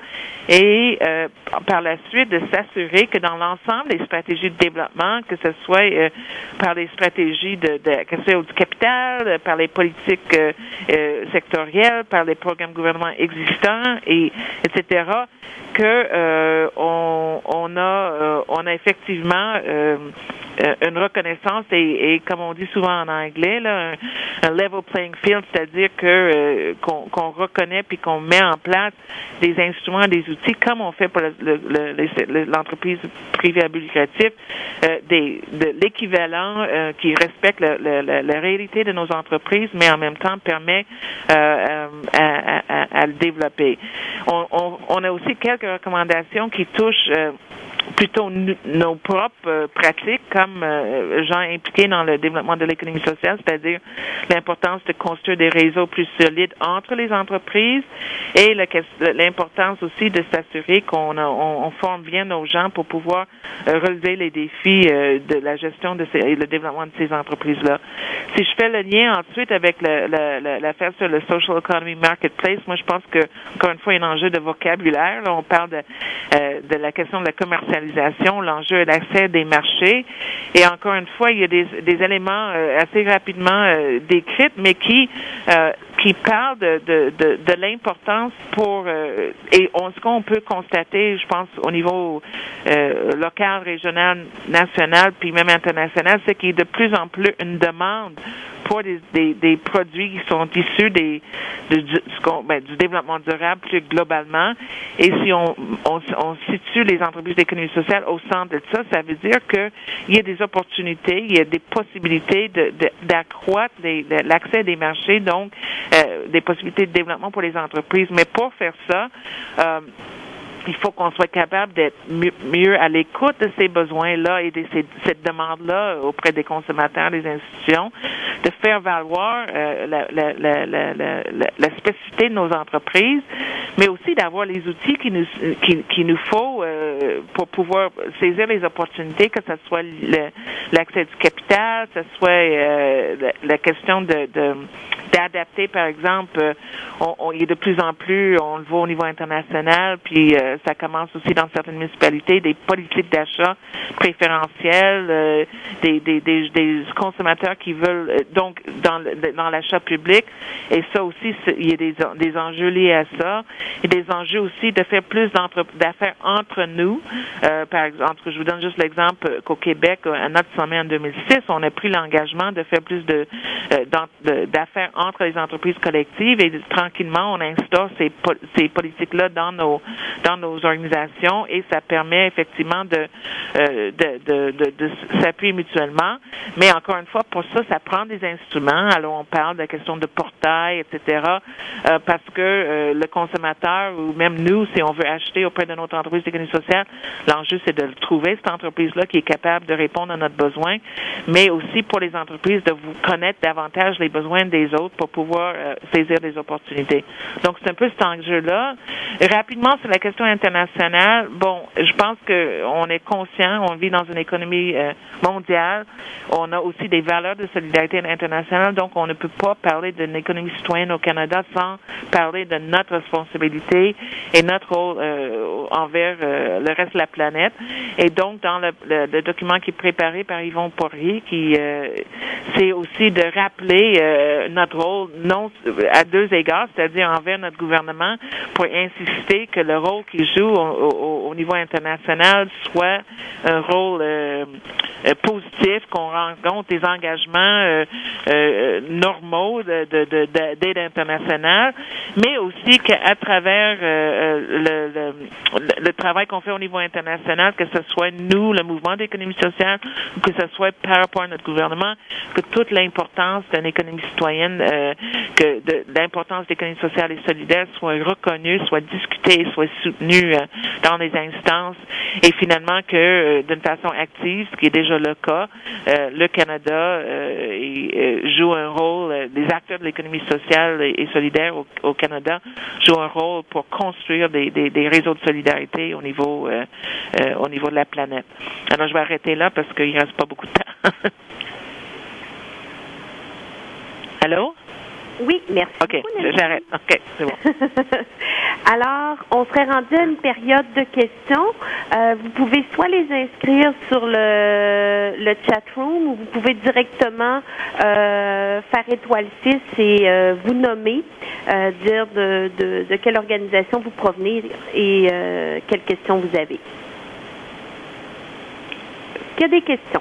et euh, par la suite de s'assurer que dans l'ensemble des stratégies de développement, que ce soit euh, par les stratégies de, de que ce soit du capital, par les politiques euh, euh, sectorielles, par les programmes gouvernementaux existants, et etc., que euh, on, on a euh, on a effectivement euh, une reconnaissance et, et comme on dit souvent en anglais là, un, un level playing field, c'est-à-dire que euh, qu'on, qu'on reconnaît puis qu'on met en place des instruments, des outils comme on fait pour le, le, le, l'entreprise privée à but lucratif, euh, des, de l'équivalent euh, qui respecte le, le, la, la réalité de nos entreprises, mais en même temps permet euh, à, à, à le développer. On, on, on a aussi quelques recommandations qui touchent euh, plutôt n- nos propres euh, pratiques comme euh, gens impliqués dans le développement de l'économie sociale, c'est-à-dire l'importance de construire des réseaux plus solides entre les entreprises et le, l'importance aussi de s'assurer qu'on a, on, on forme bien nos gens pour pouvoir euh, relever les défis euh, de la gestion de ces, et le développement de ces entreprises-là. Si je fais le lien ensuite avec le, le, le, l'affaire sur le Social Economy Marketplace, moi je pense que, encore une fois, il y a un enjeu de vocabulaire. Là, on parle de, euh, de la question de la commercialisation, l'enjeu est l'accès des marchés. Et encore une fois, il y a des, des éléments euh, assez rapidement euh, décrits, mais qui euh, qui parlent de, de, de, de l'importance pour euh, et on, ce qu'on peut constater, je pense, au niveau euh, local, régional, national, puis même international, c'est qu'il y a de plus en plus une demande pour des, des, des produits qui sont issus des, de, du, ben, du développement durable plus globalement. Et si on, on, on situe les entreprises d'économie sociale au centre de ça, ça veut dire qu'il y a des opportunités, il y a des possibilités de, de, d'accroître les, de, l'accès des marchés, donc euh, des possibilités de développement pour les entreprises. Mais pour faire ça, euh, il faut qu'on soit capable d'être mieux, mieux à l'écoute de ces besoins-là et de ces, cette demande-là auprès des consommateurs, des institutions, de faire valoir euh, la, la, la, la, la, la spécificité de nos entreprises, mais aussi d'avoir les outils qu'il nous, qui, qui nous faut euh, pour pouvoir saisir les opportunités, que ce soit le, l'accès du capital, que ce soit euh, la, la question de, de d'adapter, par exemple, euh, on, on, il y a de plus en plus, on le voit au niveau international, puis euh, ça commence aussi dans certaines municipalités, des politiques d'achat préférentielles, euh, des, des, des, des consommateurs qui veulent, euh, donc, dans, dans l'achat public, et ça aussi, il y a des, des enjeux liés à ça, et des enjeux aussi de faire plus d'affaires entre nous. Euh, par exemple, je vous donne juste l'exemple qu'au Québec, à notre sommet en deux mille six, on a pris l'engagement de faire plus de, euh, d'affaires entre les entreprises collectives, et tranquillement, on instaure ces, ces politiques-là dans nos, dans nos organisations, et ça permet effectivement de, euh, de, de, de, de s'appuyer mutuellement. Mais encore une fois, pour ça, ça prend des instruments. Alors, on parle de la question de portail, et cetera, euh, parce que euh, le consommateur, ou même nous, si on veut acheter auprès de notre entreprise d'économie sociale, l'enjeu, c'est de le trouver, cette entreprise-là, qui est capable de répondre à notre besoin, mais aussi pour les entreprises de vous connaître davantage les besoins des autres pour pouvoir euh, saisir des opportunités. Donc, c'est un peu cet enjeu-là. Rapidement, sur la question internationale, bon, je pense qu'on est conscient, on vit dans une économie euh, mondiale, on a aussi des valeurs de solidarité internationale, donc on ne peut pas parler d'une économie citoyenne au Canada sans parler de notre responsabilité et notre rôle euh, envers euh, le reste de la planète. Et donc, dans le, le, le document qui est préparé par Yvon Poirier, qui euh, c'est aussi de rappeler euh, notre rôle non à deux égards, c'est-à-dire envers notre gouvernement, pour insister que le rôle qu'il joue au, au, au niveau international soit un rôle euh, positif, qu'on rencontre des engagements euh, euh, normaux de, de, de, d'aide internationale, mais aussi qu'à travers euh, le, le, le travail qu'on fait au niveau international, que ce soit nous, le mouvement d'économie sociale, ou que ce soit par rapport à notre gouvernement, que toute l'importance d'une économie citoyenne, euh, que de, l'importance de l'économie sociale et solidaire soit reconnue, soit discutée, soit soutenue euh, dans les instances, et finalement que euh, d'une façon active, ce qui est déjà le cas, euh, le Canada euh, et, euh, joue un rôle, euh, les acteurs de l'économie sociale et, et solidaire au, au Canada jouent un rôle pour construire des, des, des réseaux de solidarité au niveau euh, euh, au niveau de la planète. Alors je vais arrêter là parce qu'il ne reste pas beaucoup de temps. Allô? Oui, merci. OK, j'arrête. OK, c'est bon. Alors, on serait rendu à une période de questions. Euh, vous pouvez soit les inscrire sur le, le chat room, ou vous pouvez directement euh, faire étoile six et euh, vous nommer, euh, dire de, de, de quelle organisation vous provenez et euh, quelles questions vous avez. Est-ce qu'il y a des questions?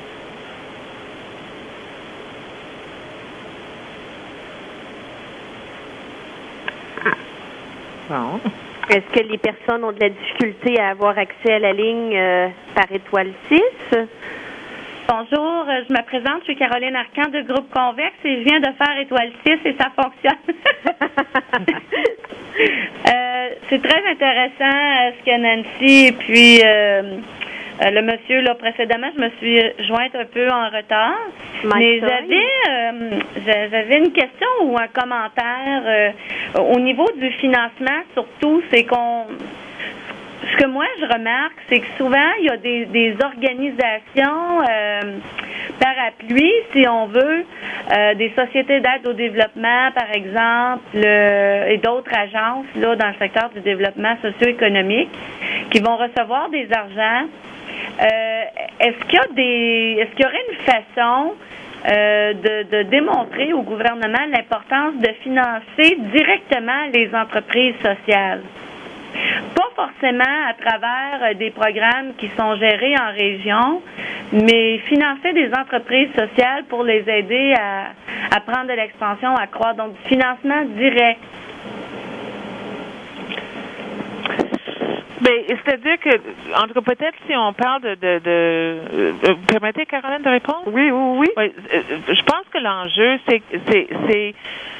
Bon. Est-ce que les personnes ont de la difficulté à avoir accès à la ligne euh, par étoile six? Bonjour, je me présente, je suis Caroline Arcan de Groupe Convexe et je viens de faire étoile six et ça fonctionne. euh, c'est très intéressant euh, ce que Nancy et puis euh, euh, le monsieur là précédemment, je me suis jointe un peu en retard. Mais j'avais euh, j'avais une question ou un commentaire euh, au niveau du financement, surtout, c'est qu'on ce que moi je remarque, c'est que souvent il y a des, des organisations euh, parapluies, si on veut, euh, des sociétés d'aide au développement, par exemple, le, et d'autres agences là dans le secteur du développement socio-économique, qui vont recevoir des argents. Euh, est-ce qu'il y a des, est-ce qu'il y aurait une façon euh, de, de démontrer au gouvernement l'importance de financer directement les entreprises sociales? Pas forcément à travers des programmes qui sont gérés en région, mais financer des entreprises sociales pour les aider à, à prendre de l'expansion, à croître. Donc, du financement direct. Ben, c'est-à-dire que, en tout cas, peut-être si on parle de, de, de euh, vous permettez, Caroline, de répondre? Oui, oui, oui. Oui, euh, je pense que l'enjeu, c'est, c'est, c'est,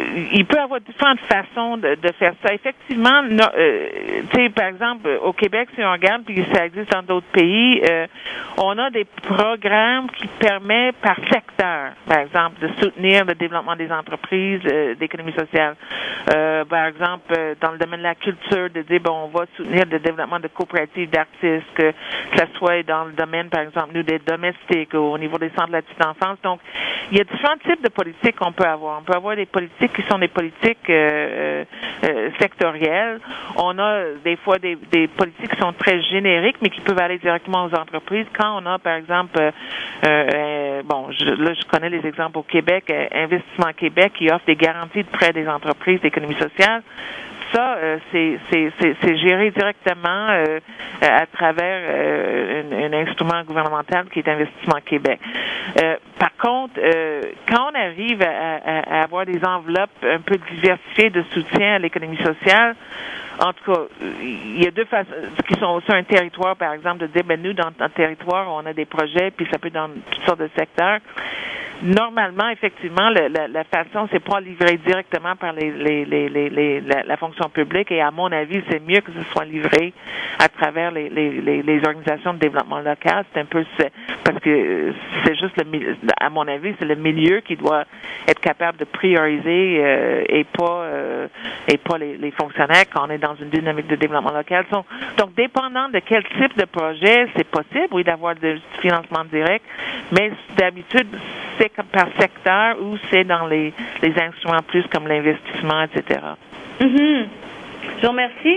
il peut y avoir différentes façons de, de faire ça. Effectivement, no, euh, tu sais, par exemple, au Québec, si on regarde, puis ça existe dans d'autres pays, euh, on a des programmes qui permettent par secteur, par exemple, de soutenir le développement des entreprises, euh, d'économie sociale. Euh, par exemple, euh, dans le domaine de la culture, de dire, bon, on va soutenir le développement de coopératives d'artistes, que ça soit dans le domaine, par exemple, nous, des domestiques, au niveau des centres de la petite enfance. Donc, il y a différents types de politiques qu'on peut avoir. On peut avoir des politiques qui sont des politiques euh, euh, sectorielles. On a des fois des, des politiques qui sont très génériques, mais qui peuvent aller directement aux entreprises. Quand on a, par exemple, euh, euh, bon, je, là, je connais les exemples au Québec, euh, Investissement Québec, qui offre des garanties de prêts des entreprises d'économie sociale. Ça, euh, c'est, c'est, c'est, c'est géré directement euh, à travers euh, un, un instrument gouvernemental qui est Investissement Québec. Euh, par contre, euh, quand on arrive à, à, à avoir des enveloppes un peu diversifiées de soutien à l'économie sociale, en tout cas, il y a deux façons qui sont sur un territoire, par exemple, de dire, ben nous, dans notre territoire, on a des projets, puis ça peut être dans toutes sortes de secteurs. Normalement, effectivement, le, la, la façon, c'est pas livré directement par les, les, les, les, les la, la fonction publique, et à mon avis, c'est mieux que ce soit livré à travers les, les, les, les organisations de développement local. C'est un peu parce que c'est juste le, à mon avis, c'est le milieu qui doit être capable de prioriser euh, et pas euh, et pas les, les fonctionnaires quand on est dans une dynamique de développement local. Donc, donc dépendant de quel type de projet, c'est possible, oui, d'avoir du financement direct, mais d'habitude, c'est comme par secteur ou c'est dans les, les instruments plus comme l'investissement, et cetera. Mm-hmm. Je vous remercie.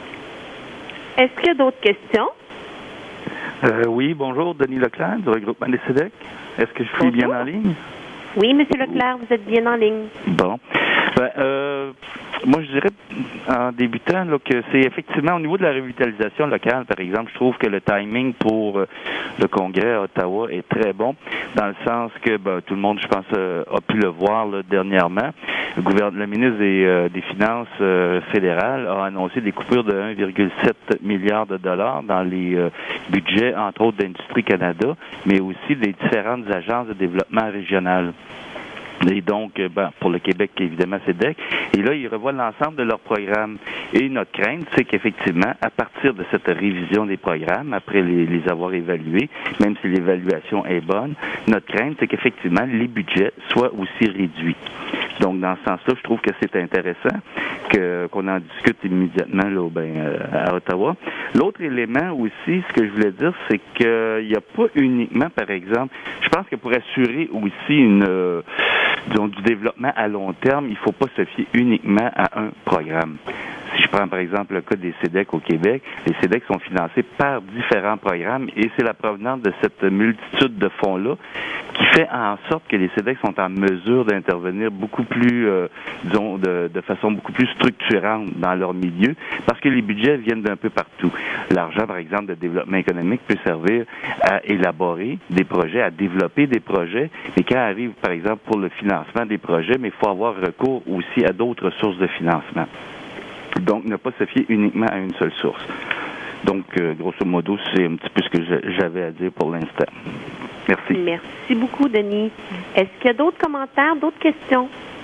Est-ce qu'il y a d'autres questions? Euh, oui, bonjour, Denis Leclerc du regroupement des C E D E C. Est-ce que je suis Bonjour. bien en ligne? Oui, M. Leclerc, vous êtes bien en ligne. Bon. Ben, euh, moi, je dirais, en débutant, là, que c'est effectivement au niveau de la revitalisation locale, par exemple, je trouve que le timing pour euh, le Congrès à Ottawa est très bon, dans le sens que ben, tout le monde, je pense, euh, a pu le voir là, dernièrement. Le, gouverne- le ministre des, euh, des Finances euh, fédérales a annoncé des coupures de un virgule sept milliard de dollars dans les euh, budgets, entre autres, d'Industrie Canada, mais aussi des différentes agences de développement régional. Et donc, ben, pour le Québec, évidemment, c'est D E C. Et là, ils revoient l'ensemble de leurs programmes. Et notre crainte, c'est qu'effectivement, à partir de cette révision des programmes, après les, les avoir évalués, même si l'évaluation est bonne, notre crainte, c'est qu'effectivement, les budgets soient aussi réduits. Donc, dans ce sens-là, je trouve que c'est intéressant que, qu'on en discute immédiatement là, ben, euh, à Ottawa. L'autre élément aussi, ce que je voulais dire, c'est qu'il n'y a pas uniquement, par exemple, je pense que pour assurer aussi une... Euh, disons, du développement à long terme, il ne faut pas se fier uniquement à un programme. Si je prends par exemple le cas des C E D E C au Québec, les C E D E C sont financés par différents programmes et c'est la provenance de cette multitude de fonds-là qui fait en sorte que les C E D E C sont en mesure d'intervenir beaucoup plus, euh, disons, de, de façon beaucoup plus structurante dans leur milieu parce que les budgets viennent d'un peu partout. L'argent, par exemple, de développement économique peut servir à élaborer des projets, à développer des projets, mais quand arrive, par exemple, pour le financement des projets, mais il faut avoir recours aussi à d'autres sources de financement. Donc, ne pas se fier uniquement à une seule source. Donc, euh, grosso modo, c'est un petit peu ce que j'avais à dire pour l'instant. Merci. Merci beaucoup, Denis. Est-ce qu'il y a d'autres commentaires, d'autres questions?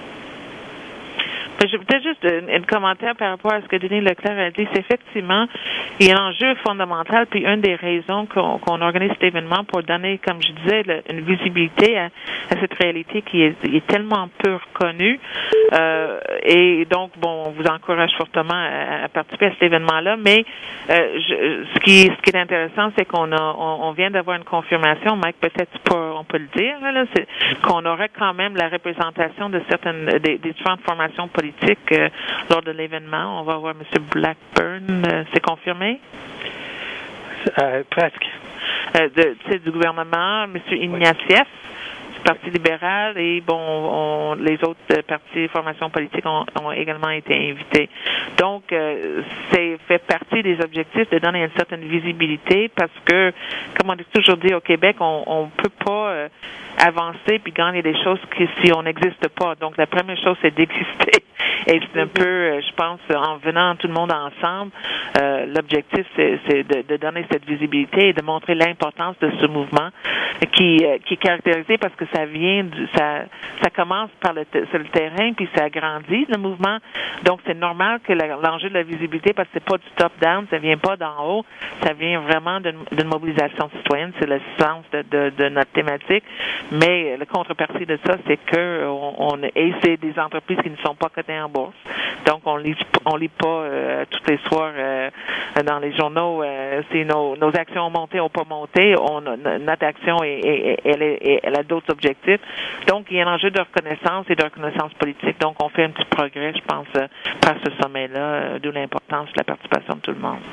Je peut-être juste un, un commentaire par rapport à ce que Denis Leclerc a dit. C'est effectivement, il y a un enjeu fondamental, puis une des raisons qu'on, qu'on organise cet événement pour donner, comme je disais, le, une visibilité à, à cette réalité qui est, est tellement peu reconnue. Euh, et donc, bon, on vous encourage fortement à, à participer à cet événement-là. Mais euh, je, ce qui ce qui est intéressant, c'est qu'on a on, on vient d'avoir une confirmation, Mike, peut-être pas, on peut le dire, là, c'est qu'on aurait quand même la représentation de certaines des, des différentes formations politiques Euh, lors de l'événement. On va voir M. Blackburn. Euh, c'est confirmé? Euh, presque. Euh, de, du gouvernement, M. Ignatieff, du Parti libéral, et bon, on, les autres euh, partis, formations politiques ont, ont également été invités. Donc, euh, c'est fait partie des objectifs de donner une certaine visibilité parce que, comme on a toujours dit au Québec, on ne peut pas euh, avancer puis gagner des choses que si on n'existe pas. Donc, la première chose, c'est d'exister. Et c'est un peu, je pense, en venant tout le monde ensemble, euh, l'objectif, c'est, c'est de, de donner cette visibilité et de montrer l'importance de ce mouvement qui, qui est caractérisé parce que ça vient, du, ça, ça commence par le, sur le terrain puis ça grandit le mouvement. Donc c'est normal que la, l'enjeu de la visibilité, parce que c'est pas du top-down, ça vient pas d'en haut, ça vient vraiment d'une, d'une mobilisation citoyenne, c'est le sens de, de, de notre thématique. Mais la contrepartie de ça, c'est que on, on et c'est des entreprises qui ne sont pas cotées en bourse. Donc on lit on lit pas euh, tous les soirs euh, dans les journaux euh, si nos, nos actions ont monté ou pas monté. On notre action est, est, elle, est, elle a d'autres objectifs. Donc il y a un enjeu de reconnaissance et de reconnaissance politique. Donc on fait un petit progrès, je pense, euh, par ce sommet-là, euh, d'où l'importance de la participation de tout le monde.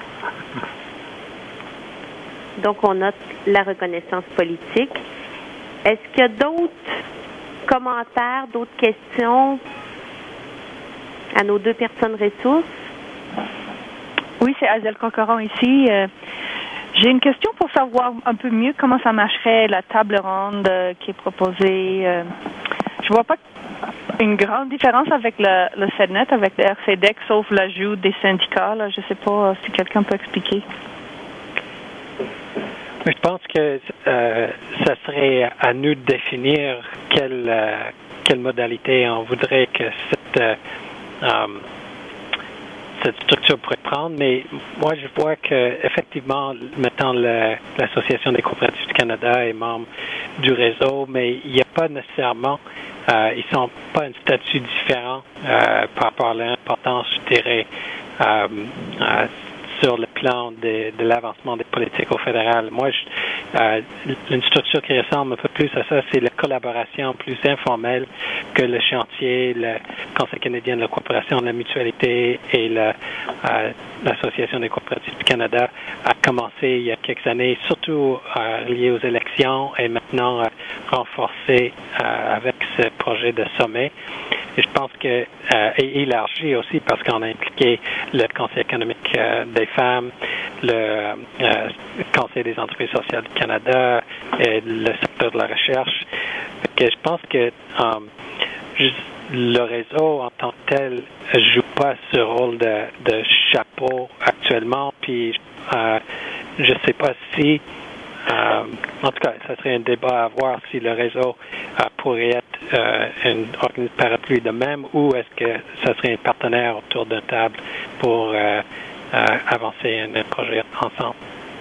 Donc on note la reconnaissance politique. Est-ce qu'il y a d'autres commentaires, d'autres questions à nos deux personnes ressources? Oui, c'est Azel Cocoron ici. Euh, j'ai une question pour savoir un peu mieux comment ça marcherait la table ronde euh, qui est proposée. Euh, je vois pas une grande différence avec le, le SEDNet, avec le R C D E C, sauf l'ajout des syndicats. Là. Je ne sais pas si quelqu'un peut expliquer. Je pense que euh, ça serait à nous de définir quelle, euh, quelle modalité on voudrait que cette, euh, um, cette structure pourrait prendre. Mais moi, je vois que effectivement, maintenant, le, l'Association des coopératives du Canada est membre du réseau, mais il n'y a pas nécessairement, euh, ils ne sont pas un statut différent euh, par rapport à l'importance, je dirais, euh, euh, sur le plan de, de l'avancement des politiques au fédéral. Moi, je, euh, une structure qui ressemble un peu plus à ça, c'est la collaboration plus informelle que le chantier, le Conseil canadien de la coopération, la mutualité et la, euh, l'Association des coopératives du Canada a commencé il y a quelques années, surtout euh, lié aux élections et maintenant euh, renforcé euh, avec ce projet de sommet. Et je pense que euh, et élargi aussi parce qu'on a impliqué le Conseil économique euh, des femmes, le euh, Conseil des entreprises sociales du Canada et le secteur de la recherche. Que je pense que euh, le réseau en tant que tel joue pas ce rôle de, de chapeau actuellement. Puis euh, je sais pas si Euh, en tout cas, ça serait un débat à voir si le réseau euh, pourrait être euh, un organisme parapluie de même ou est-ce que ça serait un partenaire autour d'une table pour euh, euh, avancer un, un projet ensemble.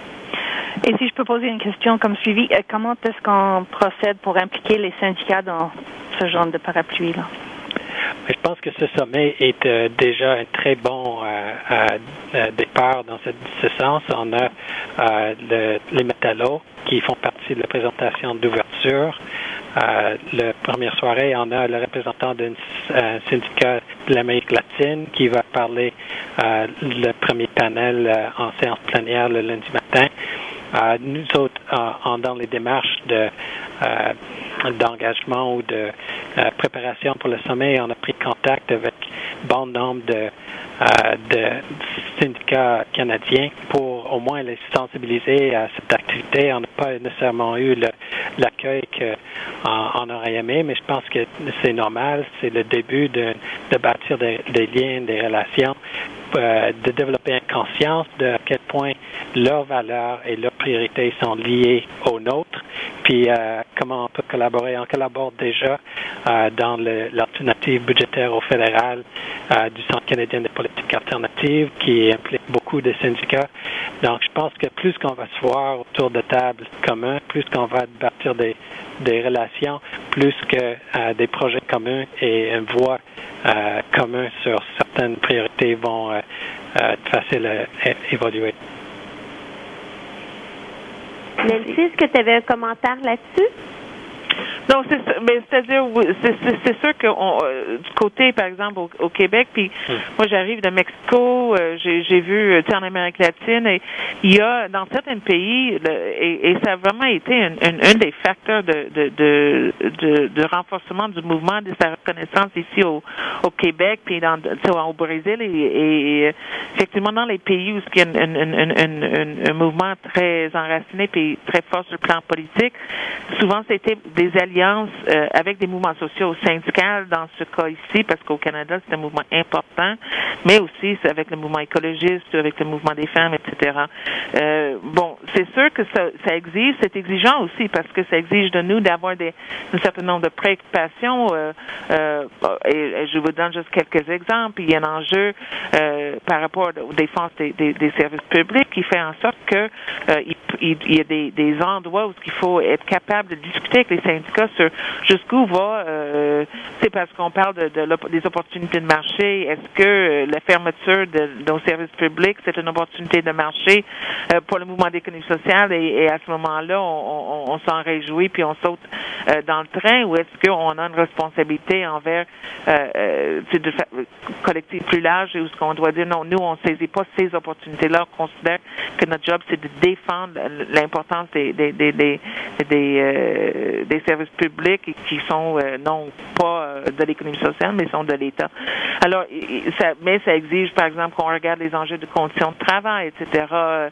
Et si je peux poser une question comme suivi, euh, comment est-ce qu'on procède pour impliquer les syndicats dans ce genre de parapluie-là? Je pense que ce sommet est euh, déjà un très bon euh, euh, départ dans ce, ce sens. On a euh, le, les métallos qui font partie de la présentation d'ouverture. Euh, la première soirée, on a le représentant d'un euh, syndicat de l'Amérique latine qui va parler euh, le premier panel euh, en séance plénière le lundi matin. Euh, nous autres, en, dans les démarches de, euh, d'engagement ou de euh, préparation pour le sommet, on a pris contact avec bon nombre de, euh, de syndicats canadiens pour au moins les sensibiliser à cette activité. On n'a pas nécessairement eu le, l'accueil qu'on aurait aimé, mais je pense que c'est normal. C'est le début de, de bâtir des, des liens, des relations, euh, de développer une conscience de à quel point leurs valeurs et leurs priorités sont liées aux nôtres, puis euh, comment on peut collaborer. On collabore déjà euh, dans le, l'alternative budgétaire au fédéral euh, du Centre canadien des politiques alternatives qui implique beaucoup de syndicats. Donc, je pense que plus qu'on va se voir autour de tables communs, plus qu'on va bâtir des, des relations, plus que euh, des projets communs et une voie euh, commune sur certaines priorités vont euh, euh, être faciles à, à évoluer. Nancy, est-ce que tu avais un commentaire là-dessus? Non, c'est mais c'est-à-dire c'est, c'est, c'est sûr que on, euh, du côté, par exemple, au, au Québec, puis mm. moi j'arrive de Mexico, euh, j'ai, j'ai vu, tu sais, en Amérique latine, et il y a dans certains pays, le, et, et ça a vraiment été un, un, un des facteurs de de, de de de renforcement du mouvement de sa reconnaissance ici au, au Québec, puis dans, tu sais, au Brésil, et, et, et effectivement dans les pays où il y a un, un, un, un, un, un mouvement très enraciné puis très fort sur le plan politique, souvent c'était des alliés alliances euh, avec des mouvements sociaux syndicaux dans ce cas ici, parce qu'au Canada, c'est un mouvement important, mais aussi c'est avec le mouvement écologiste, avec le mouvement des femmes, et cetera. Euh, bon, c'est sûr que ça, ça exige, c'est exigeant aussi, parce que ça exige de nous d'avoir des, un certain nombre de préoccupations. Euh, euh, et, et je vous donne juste quelques exemples. Il y a un enjeu euh, par rapport aux défenses des, des, des services publics qui fait en sorte que euh, il, il, il y a des, des endroits où il faut être capable de discuter avec les syndicats sur jusqu'où va, euh, c'est parce qu'on parle de, de des opportunités de marché. Est-ce que euh, la fermeture de, de nos services publics, c'est une opportunité de marché euh, pour le mouvement d'économie sociale et, et à ce moment-là, on, on, on s'en réjouit puis on saute euh, dans le train, ou est-ce qu'on a une responsabilité envers euh, euh, de fa- collectif plus large et où ce qu'on doit dire non, nous on ne saisit pas ces opportunités-là, on considère que notre job c'est de défendre l'importance des des des des des, euh, des services publics qui sont euh, non pas euh, de l'économie sociale mais sont de l'État. Alors, ça, mais ça exige par exemple qu'on regarde les enjeux de conditions de travail, et cetera.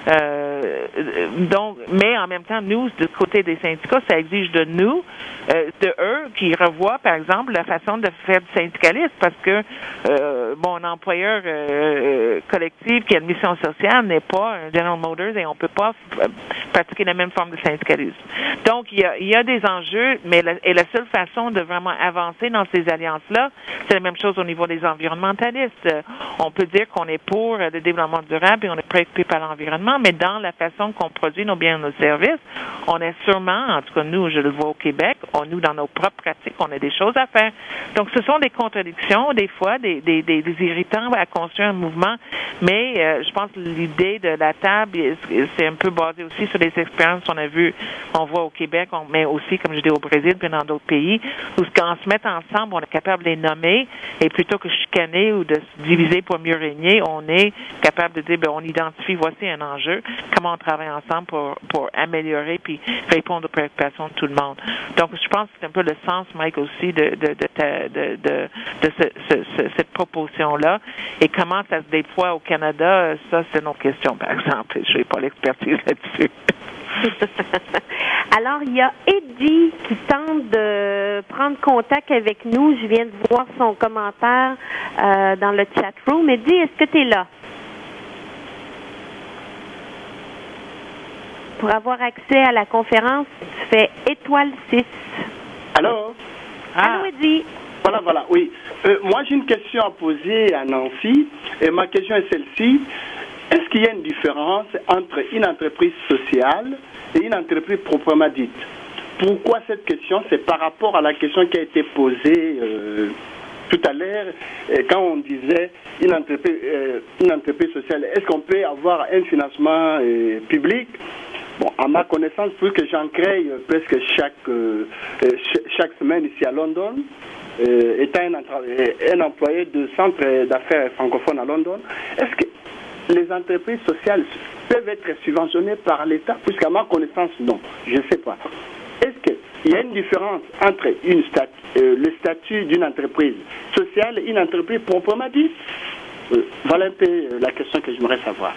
Euh, donc, mais en même temps, nous, du côté des syndicats, ça exige de nous, euh, de eux, qui revoient, par exemple, la façon de faire du syndicalisme, parce que euh, bon, un employeur euh, collectif qui a une mission sociale n'est pas un General Motors et on peut pas f- pratiquer la même forme de syndicalisme. Donc, il y a, il y a des enjeux, mais la, et la seule façon de vraiment avancer dans ces alliances-là, c'est la même chose au niveau des environnementalistes. Euh, on peut dire qu'on est pour euh, le développement durable et on est préoccupé par l'environnement, mais dans la façon qu'on produit nos biens et nos services, on est sûrement, en tout cas nous, je le vois au Québec, on, nous, dans nos propres pratiques, on a des choses à faire. Donc, ce sont des contradictions, des fois, des, des, des, des irritants à construire un mouvement, mais euh, je pense que l'idée de la table, c'est un peu basé aussi sur des expériences qu'on a vues, on voit au Québec, on, mais aussi, comme je dis, au Brésil, puis dans d'autres pays, où quand on se met ensemble, on est capable de les nommer, et plutôt que chicaner ou de se diviser pour mieux régner, on est capable de dire, ben, on identifie, voici un enjeu, comment on travaille ensemble pour, pour améliorer puis répondre aux préoccupations de tout le monde. Donc, je pense que c'est un peu le sens, Mike, aussi de, de, de, ta, de, de, de ce, ce, ce, cette proposition-là. Et comment ça se déploie au Canada, ça, c'est une autre question, par exemple. Je n'ai pas l'expertise là-dessus. Alors, il y a Eddie qui tente de prendre contact avec nous. Je viens de voir son commentaire euh, dans le chat room. Eddie, est-ce que tu es là? Pour avoir accès à la conférence, tu fais étoile six. Allô? Ah. Allô, Eddie? Voilà, voilà, oui. Euh, moi, j'ai une question à poser à Nancy. Et ma question est celle-ci. Est-ce qu'il y a une différence entre une entreprise sociale et une entreprise proprement dite? Pourquoi cette question? C'est par rapport à la question qui a été posée euh, tout à l'heure, euh, quand on disait une entreprise, euh, une entreprise sociale. Est-ce qu'on peut avoir un financement euh, public? Bon, à ma connaissance, puisque j'en crée euh, presque chaque, euh, chaque semaine ici à London, euh, étant un, un employé de centre d'affaires francophone à London, est-ce que les entreprises sociales peuvent être subventionnées par l'État? Puisqu'à ma connaissance, non. Je ne sais pas. Est-ce qu'il y a une différence entre une stat, euh, le statut d'une entreprise sociale et une entreprise proprement dite? euh, Voilà un peu euh, la question que j'aimerais savoir.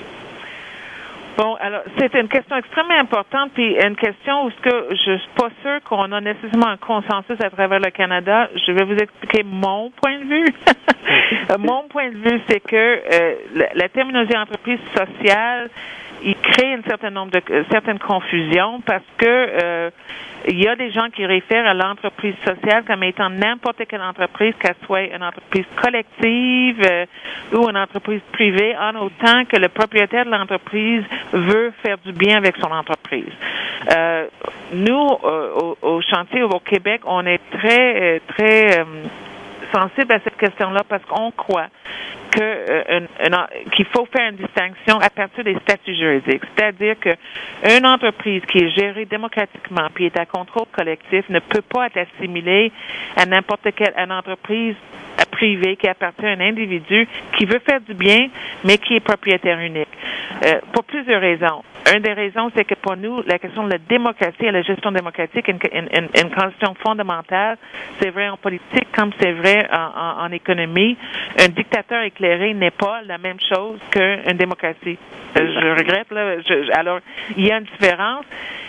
Bon, alors, c'est une question extrêmement importante, puis une question où ce que je suis pas sûre qu'on a nécessairement un consensus à travers le Canada. Je vais vous expliquer mon point de vue. Mon point de vue, c'est que euh, la, la terminologie entreprise sociale, il crée un certain nombre de euh, certaines confusions parce que euh, il y a des gens qui réfèrent à l'entreprise sociale comme étant n'importe quelle entreprise, qu'elle soit une entreprise collective euh, ou une entreprise privée, en autant que le propriétaire de l'entreprise veut faire du bien avec son entreprise. Euh, nous, euh, au, au chantier au Québec, on est très, très euh, sensible à cette question-là parce qu'on croit que euh, une, une, qu'il faut faire une distinction à partir des statuts juridiques. C'est-à-dire que une entreprise qui est gérée démocratiquement puis est à contrôle collectif ne peut pas être assimilée à n'importe quelle à une entreprise privée qui appartient à un individu qui veut faire du bien, mais qui est propriétaire unique. Euh, pour plusieurs raisons. Une des raisons, c'est que pour nous, la question de la démocratie et la gestion démocratique est une, une, une, une question fondamentale. C'est vrai en politique comme c'est vrai en, en, en économie. Un dictateur éclairé n'est pas la même chose qu'une démocratie. Euh, je regrette, là. Je, alors, il y a une différence.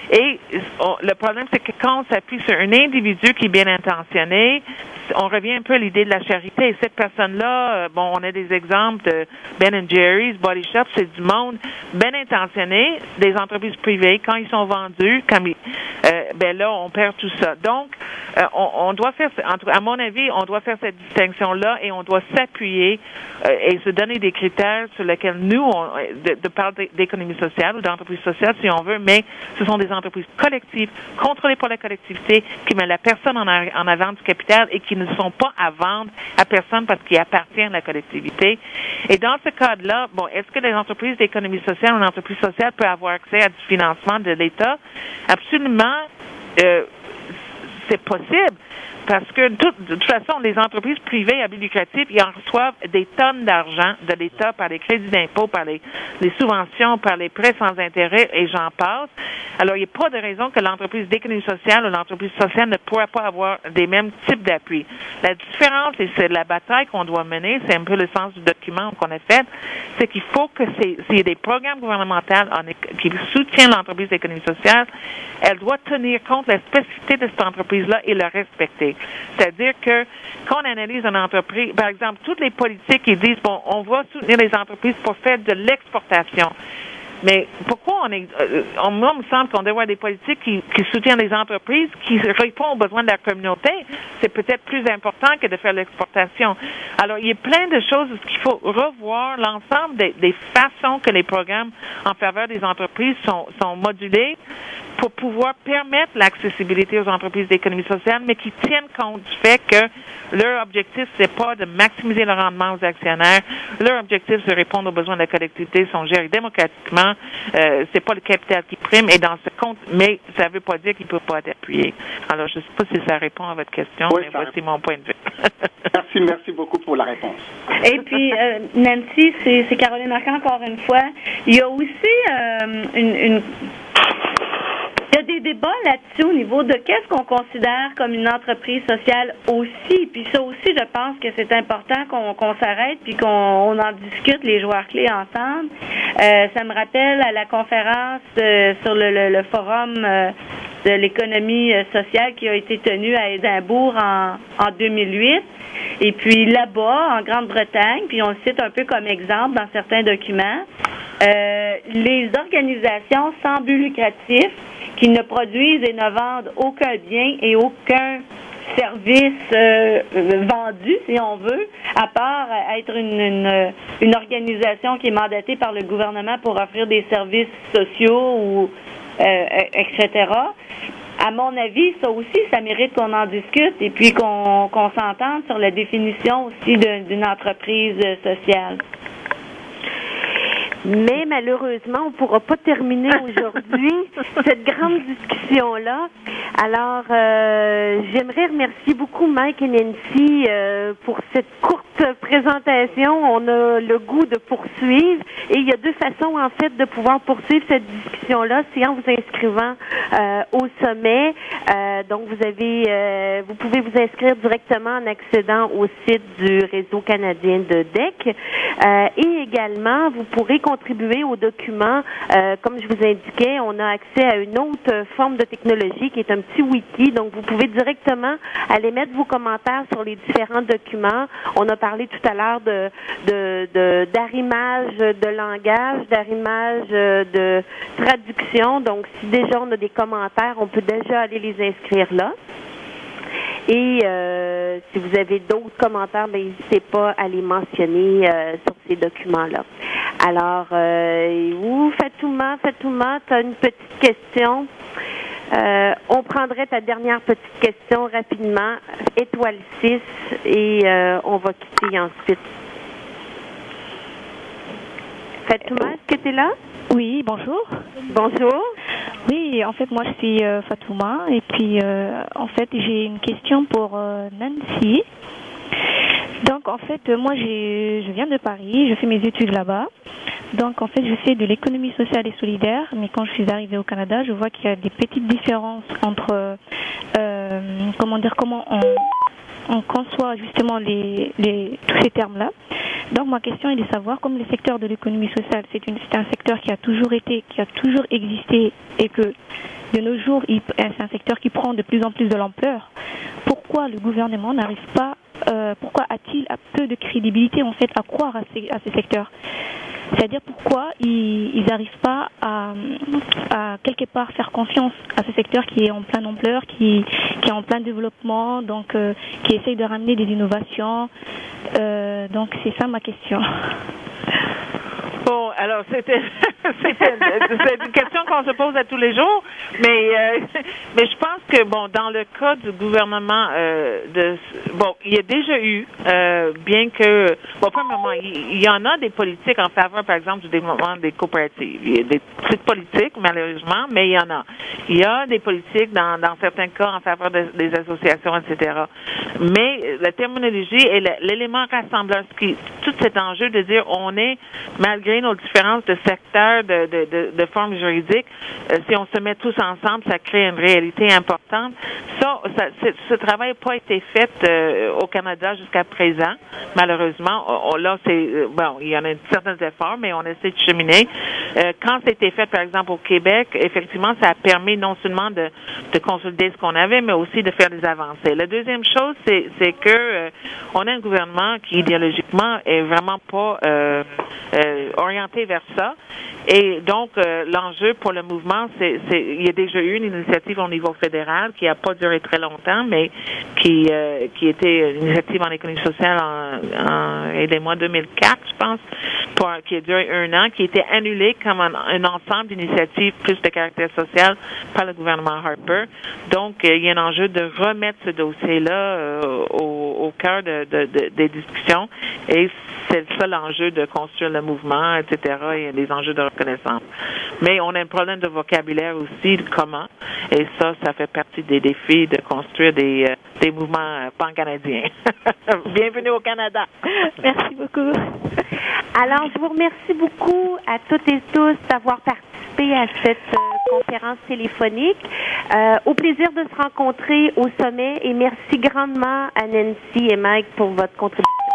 Et on, le problème, c'est que quand on s'appuie sur un individu qui est bien intentionné, on revient un peu à l'idée de la charité. Et cette personne-là, euh, bon, on a des exemples de Ben and Jerry's, Body Shop, c'est du monde bien intentionné, des entreprises privées. Quand ils sont vendus, comme ils, euh, ben là, on perd tout ça. Donc, euh, on, on doit faire, à mon avis, on doit faire cette distinction-là et on doit s'appuyer euh, et se donner des critères sur lesquels nous, on, de, de parler d'économie sociale ou d'entreprise sociale, si on veut, mais ce sont des entreprises collectives, contrôlées par la collectivité, qui mettent la personne en, en avant du capital et qui ne sont pas à vendre à personne parce qu'ils appartiennent à la collectivité. Et dans ce cadre-là, bon, est-ce que les entreprises d'économie sociale ou une entreprise sociale peut avoir accès à du financement de l'État? Absolument, euh, c'est possible. Parce que, de toute, de toute façon, les entreprises privées à but lucratif, ils en reçoivent des tonnes d'argent de l'État par les crédits d'impôt, par les, les subventions, par les prêts sans intérêt, et j'en passe. Alors, il n'y a pas de raison que l'entreprise d'économie sociale ou l'entreprise sociale ne pourra pas avoir des mêmes types d'appui. La différence, et c'est la bataille qu'on doit mener, c'est un peu le sens du document qu'on a fait, c'est qu'il faut que c'est, s'il y a des programmes gouvernementaux qui soutiennent l'entreprise d'économie sociale, elle doit tenir compte de la spécificité de cette entreprise-là et la respecter. C'est-à-dire que quand on analyse une entreprise, par exemple, toutes les politiques qui disent, bon, on va soutenir les entreprises pour faire de l'exportation. Mais pourquoi on est, euh, on, moi, il me semble qu'on doit avoir des politiques qui, qui soutiennent les entreprises, qui répondent aux besoins de la communauté. C'est peut-être plus important que de faire l'exportation. Alors, il y a plein de choses qu'il faut revoir l'ensemble des, des façons que les programmes en faveur des entreprises sont, sont modulés pour pouvoir permettre l'accessibilité aux entreprises d'économie sociale, mais qui tiennent compte du fait que leur objectif, c'est pas de maximiser le rendement aux actionnaires. Leur objectif, c'est de répondre aux besoins de la collectivité, sont gérés démocratiquement. Euh, c'est pas le capital qui prime, et dans ce compte, mais ça veut pas dire qu'il peut pas être appuyé. Alors, je sais pas si ça répond à votre question, oui, mais voici répond. Mon point de vue. Merci, merci beaucoup pour la réponse. Et puis, euh, Nancy, c'est, c'est Caroline Arcan encore une fois. Il y a aussi euh, une... une Il y a des débats là-dessus au niveau de qu'est-ce qu'on considère comme une entreprise sociale aussi. Puis ça aussi, je pense que c'est important qu'on, qu'on s'arrête puis qu'on on en discute, les joueurs clés ensemble. Euh, ça me rappelle à la conférence euh, sur le, le, le forum euh, de l'économie sociale qui a été tenue à Édimbourg en, en deux mille huit. Et puis là-bas, en Grande-Bretagne, puis on le cite un peu comme exemple dans certains documents, euh, les organisations sans but lucratif qui ne produisent et ne vendent aucun bien et aucun service euh, vendu, si on veut, à part être une, une, une organisation qui est mandatée par le gouvernement pour offrir des services sociaux ou euh, et cetera. À mon avis, ça aussi, ça mérite qu'on en discute et puis qu'on, qu'on s'entende sur la définition aussi de, d'une entreprise sociale. Mais malheureusement, on ne pourra pas terminer aujourd'hui cette grande discussion-là. Alors, euh, j'aimerais remercier beaucoup Mike et Nancy euh, pour cette courte présentation. On a le goût de poursuivre et il y a deux façons, en fait, de pouvoir poursuivre cette discussion-là. C'est en vous inscrivant euh, au sommet. Euh, donc, vous avez, euh, vous pouvez vous inscrire directement en accédant au site du Réseau canadien de D E C. Euh, et également, vous pourrez contribuer aux documents. Euh, comme je vous indiquais, on a accès à une autre forme de technologie qui est un petit wiki. Donc, vous pouvez directement aller mettre vos commentaires sur les différents documents. On a parlé tout à l'heure de, de, de, d'arrimage de langage, d'arrimage de traduction. Donc, si déjà on a des commentaires, on peut déjà aller les inscrire là. Et euh, si vous avez d'autres commentaires, ben, n'hésitez pas à les mentionner euh, sur ces documents-là. Alors, euh, vous, Fatouma, Fatouma, tu as une petite question. Euh, on prendrait ta dernière petite question rapidement, étoile six, et euh, on va quitter ensuite. Fatouma, est-ce que tu es là? Oui, bonjour. Bonjour. Oui, en fait, moi, je suis euh, Fatouma, et puis, euh, en fait, j'ai une question pour euh, Nancy. Donc, en fait, moi, j'ai, je viens de Paris, je fais mes études là-bas. Donc, en fait, je fais de l'économie sociale et solidaire, mais quand je suis arrivée au Canada, je vois qu'il y a des petites différences entre, euh, comment dire, comment on, on conçoit justement les, les, tous ces termes-là. Donc ma question est de savoir, comme le secteur de l'économie sociale, c'est, une, c'est un secteur qui a toujours été, qui a toujours existé et que de nos jours, il, c'est un secteur qui prend de plus en plus de l'ampleur. Pourquoi le gouvernement n'arrive pas, euh, pourquoi a-t-il peu de crédibilité en fait à croire à ces, à ces secteurs? C'est-à-dire pourquoi ils n'arrivent pas à, à quelque part faire confiance à ce secteur qui est en pleine ampleur, qui, qui est en plein développement, donc euh, qui essaye de ramener des innovations. Euh, donc c'est ça ma question. Bon, alors c'était, c'était c'est une question qu'on se pose à tous les jours, mais euh, mais je pense que bon, dans le cas du gouvernement, euh, de bon, il y a déjà eu, euh, bien que bon, premièrement, il, il y en a des politiques en faveur, par exemple, du développement des coopératives. Il y a des petites politiques, malheureusement, mais il y en a. Il y a des politiques dans dans certains cas en faveur de, des associations, et cetera. Mais la terminologie et l'élément rassembleur, ce qui, tout cet enjeu de dire on est malgré nos différences de secteur, de, de, de, de forme juridique, euh, si on se met tous ensemble, ça crée une réalité importante. Ça, ça ce travail n'a pas été fait euh, au Canada jusqu'à présent, malheureusement. On, là, c'est bon, il y en a certains efforts, mais on essaie de cheminer. Euh, quand c'était fait, par exemple, au Québec, effectivement, ça a permis non seulement de, de consolider ce qu'on avait, mais aussi de faire des avancées. La deuxième chose, c'est, c'est que euh, on a un gouvernement qui, idéologiquement, est vraiment pas euh, euh, orienté vers ça. Et donc, euh, l'enjeu pour le mouvement, c'est, c'est, il y a déjà eu une initiative au niveau fédéral qui n'a pas duré très longtemps, mais qui, euh, qui était une initiative en économie sociale en, en aidez-moi, deux mille quatre, je pense, pour, qui a duré un an, qui a été annulée comme un, un ensemble d'initiatives plus de caractère social par le gouvernement Harper. Donc, euh, il y a un enjeu de remettre ce dossier-là euh, au, au cœur de, de, de, des discussions. Et c'est ça l'enjeu de construire le mouvement, et cetera. Il y a des enjeux de reconnaissance. Mais on a un problème de vocabulaire aussi, de comment. Et ça, ça fait partie des défis de construire des, euh, des mouvements pan-canadiens. Bienvenue au Canada. Merci beaucoup. Alors, je vous remercie beaucoup à toutes et tous d'avoir participé à cette euh, conférence téléphonique. Euh, au plaisir de se rencontrer au sommet et merci grandement à Nancy et Mike pour votre contribution.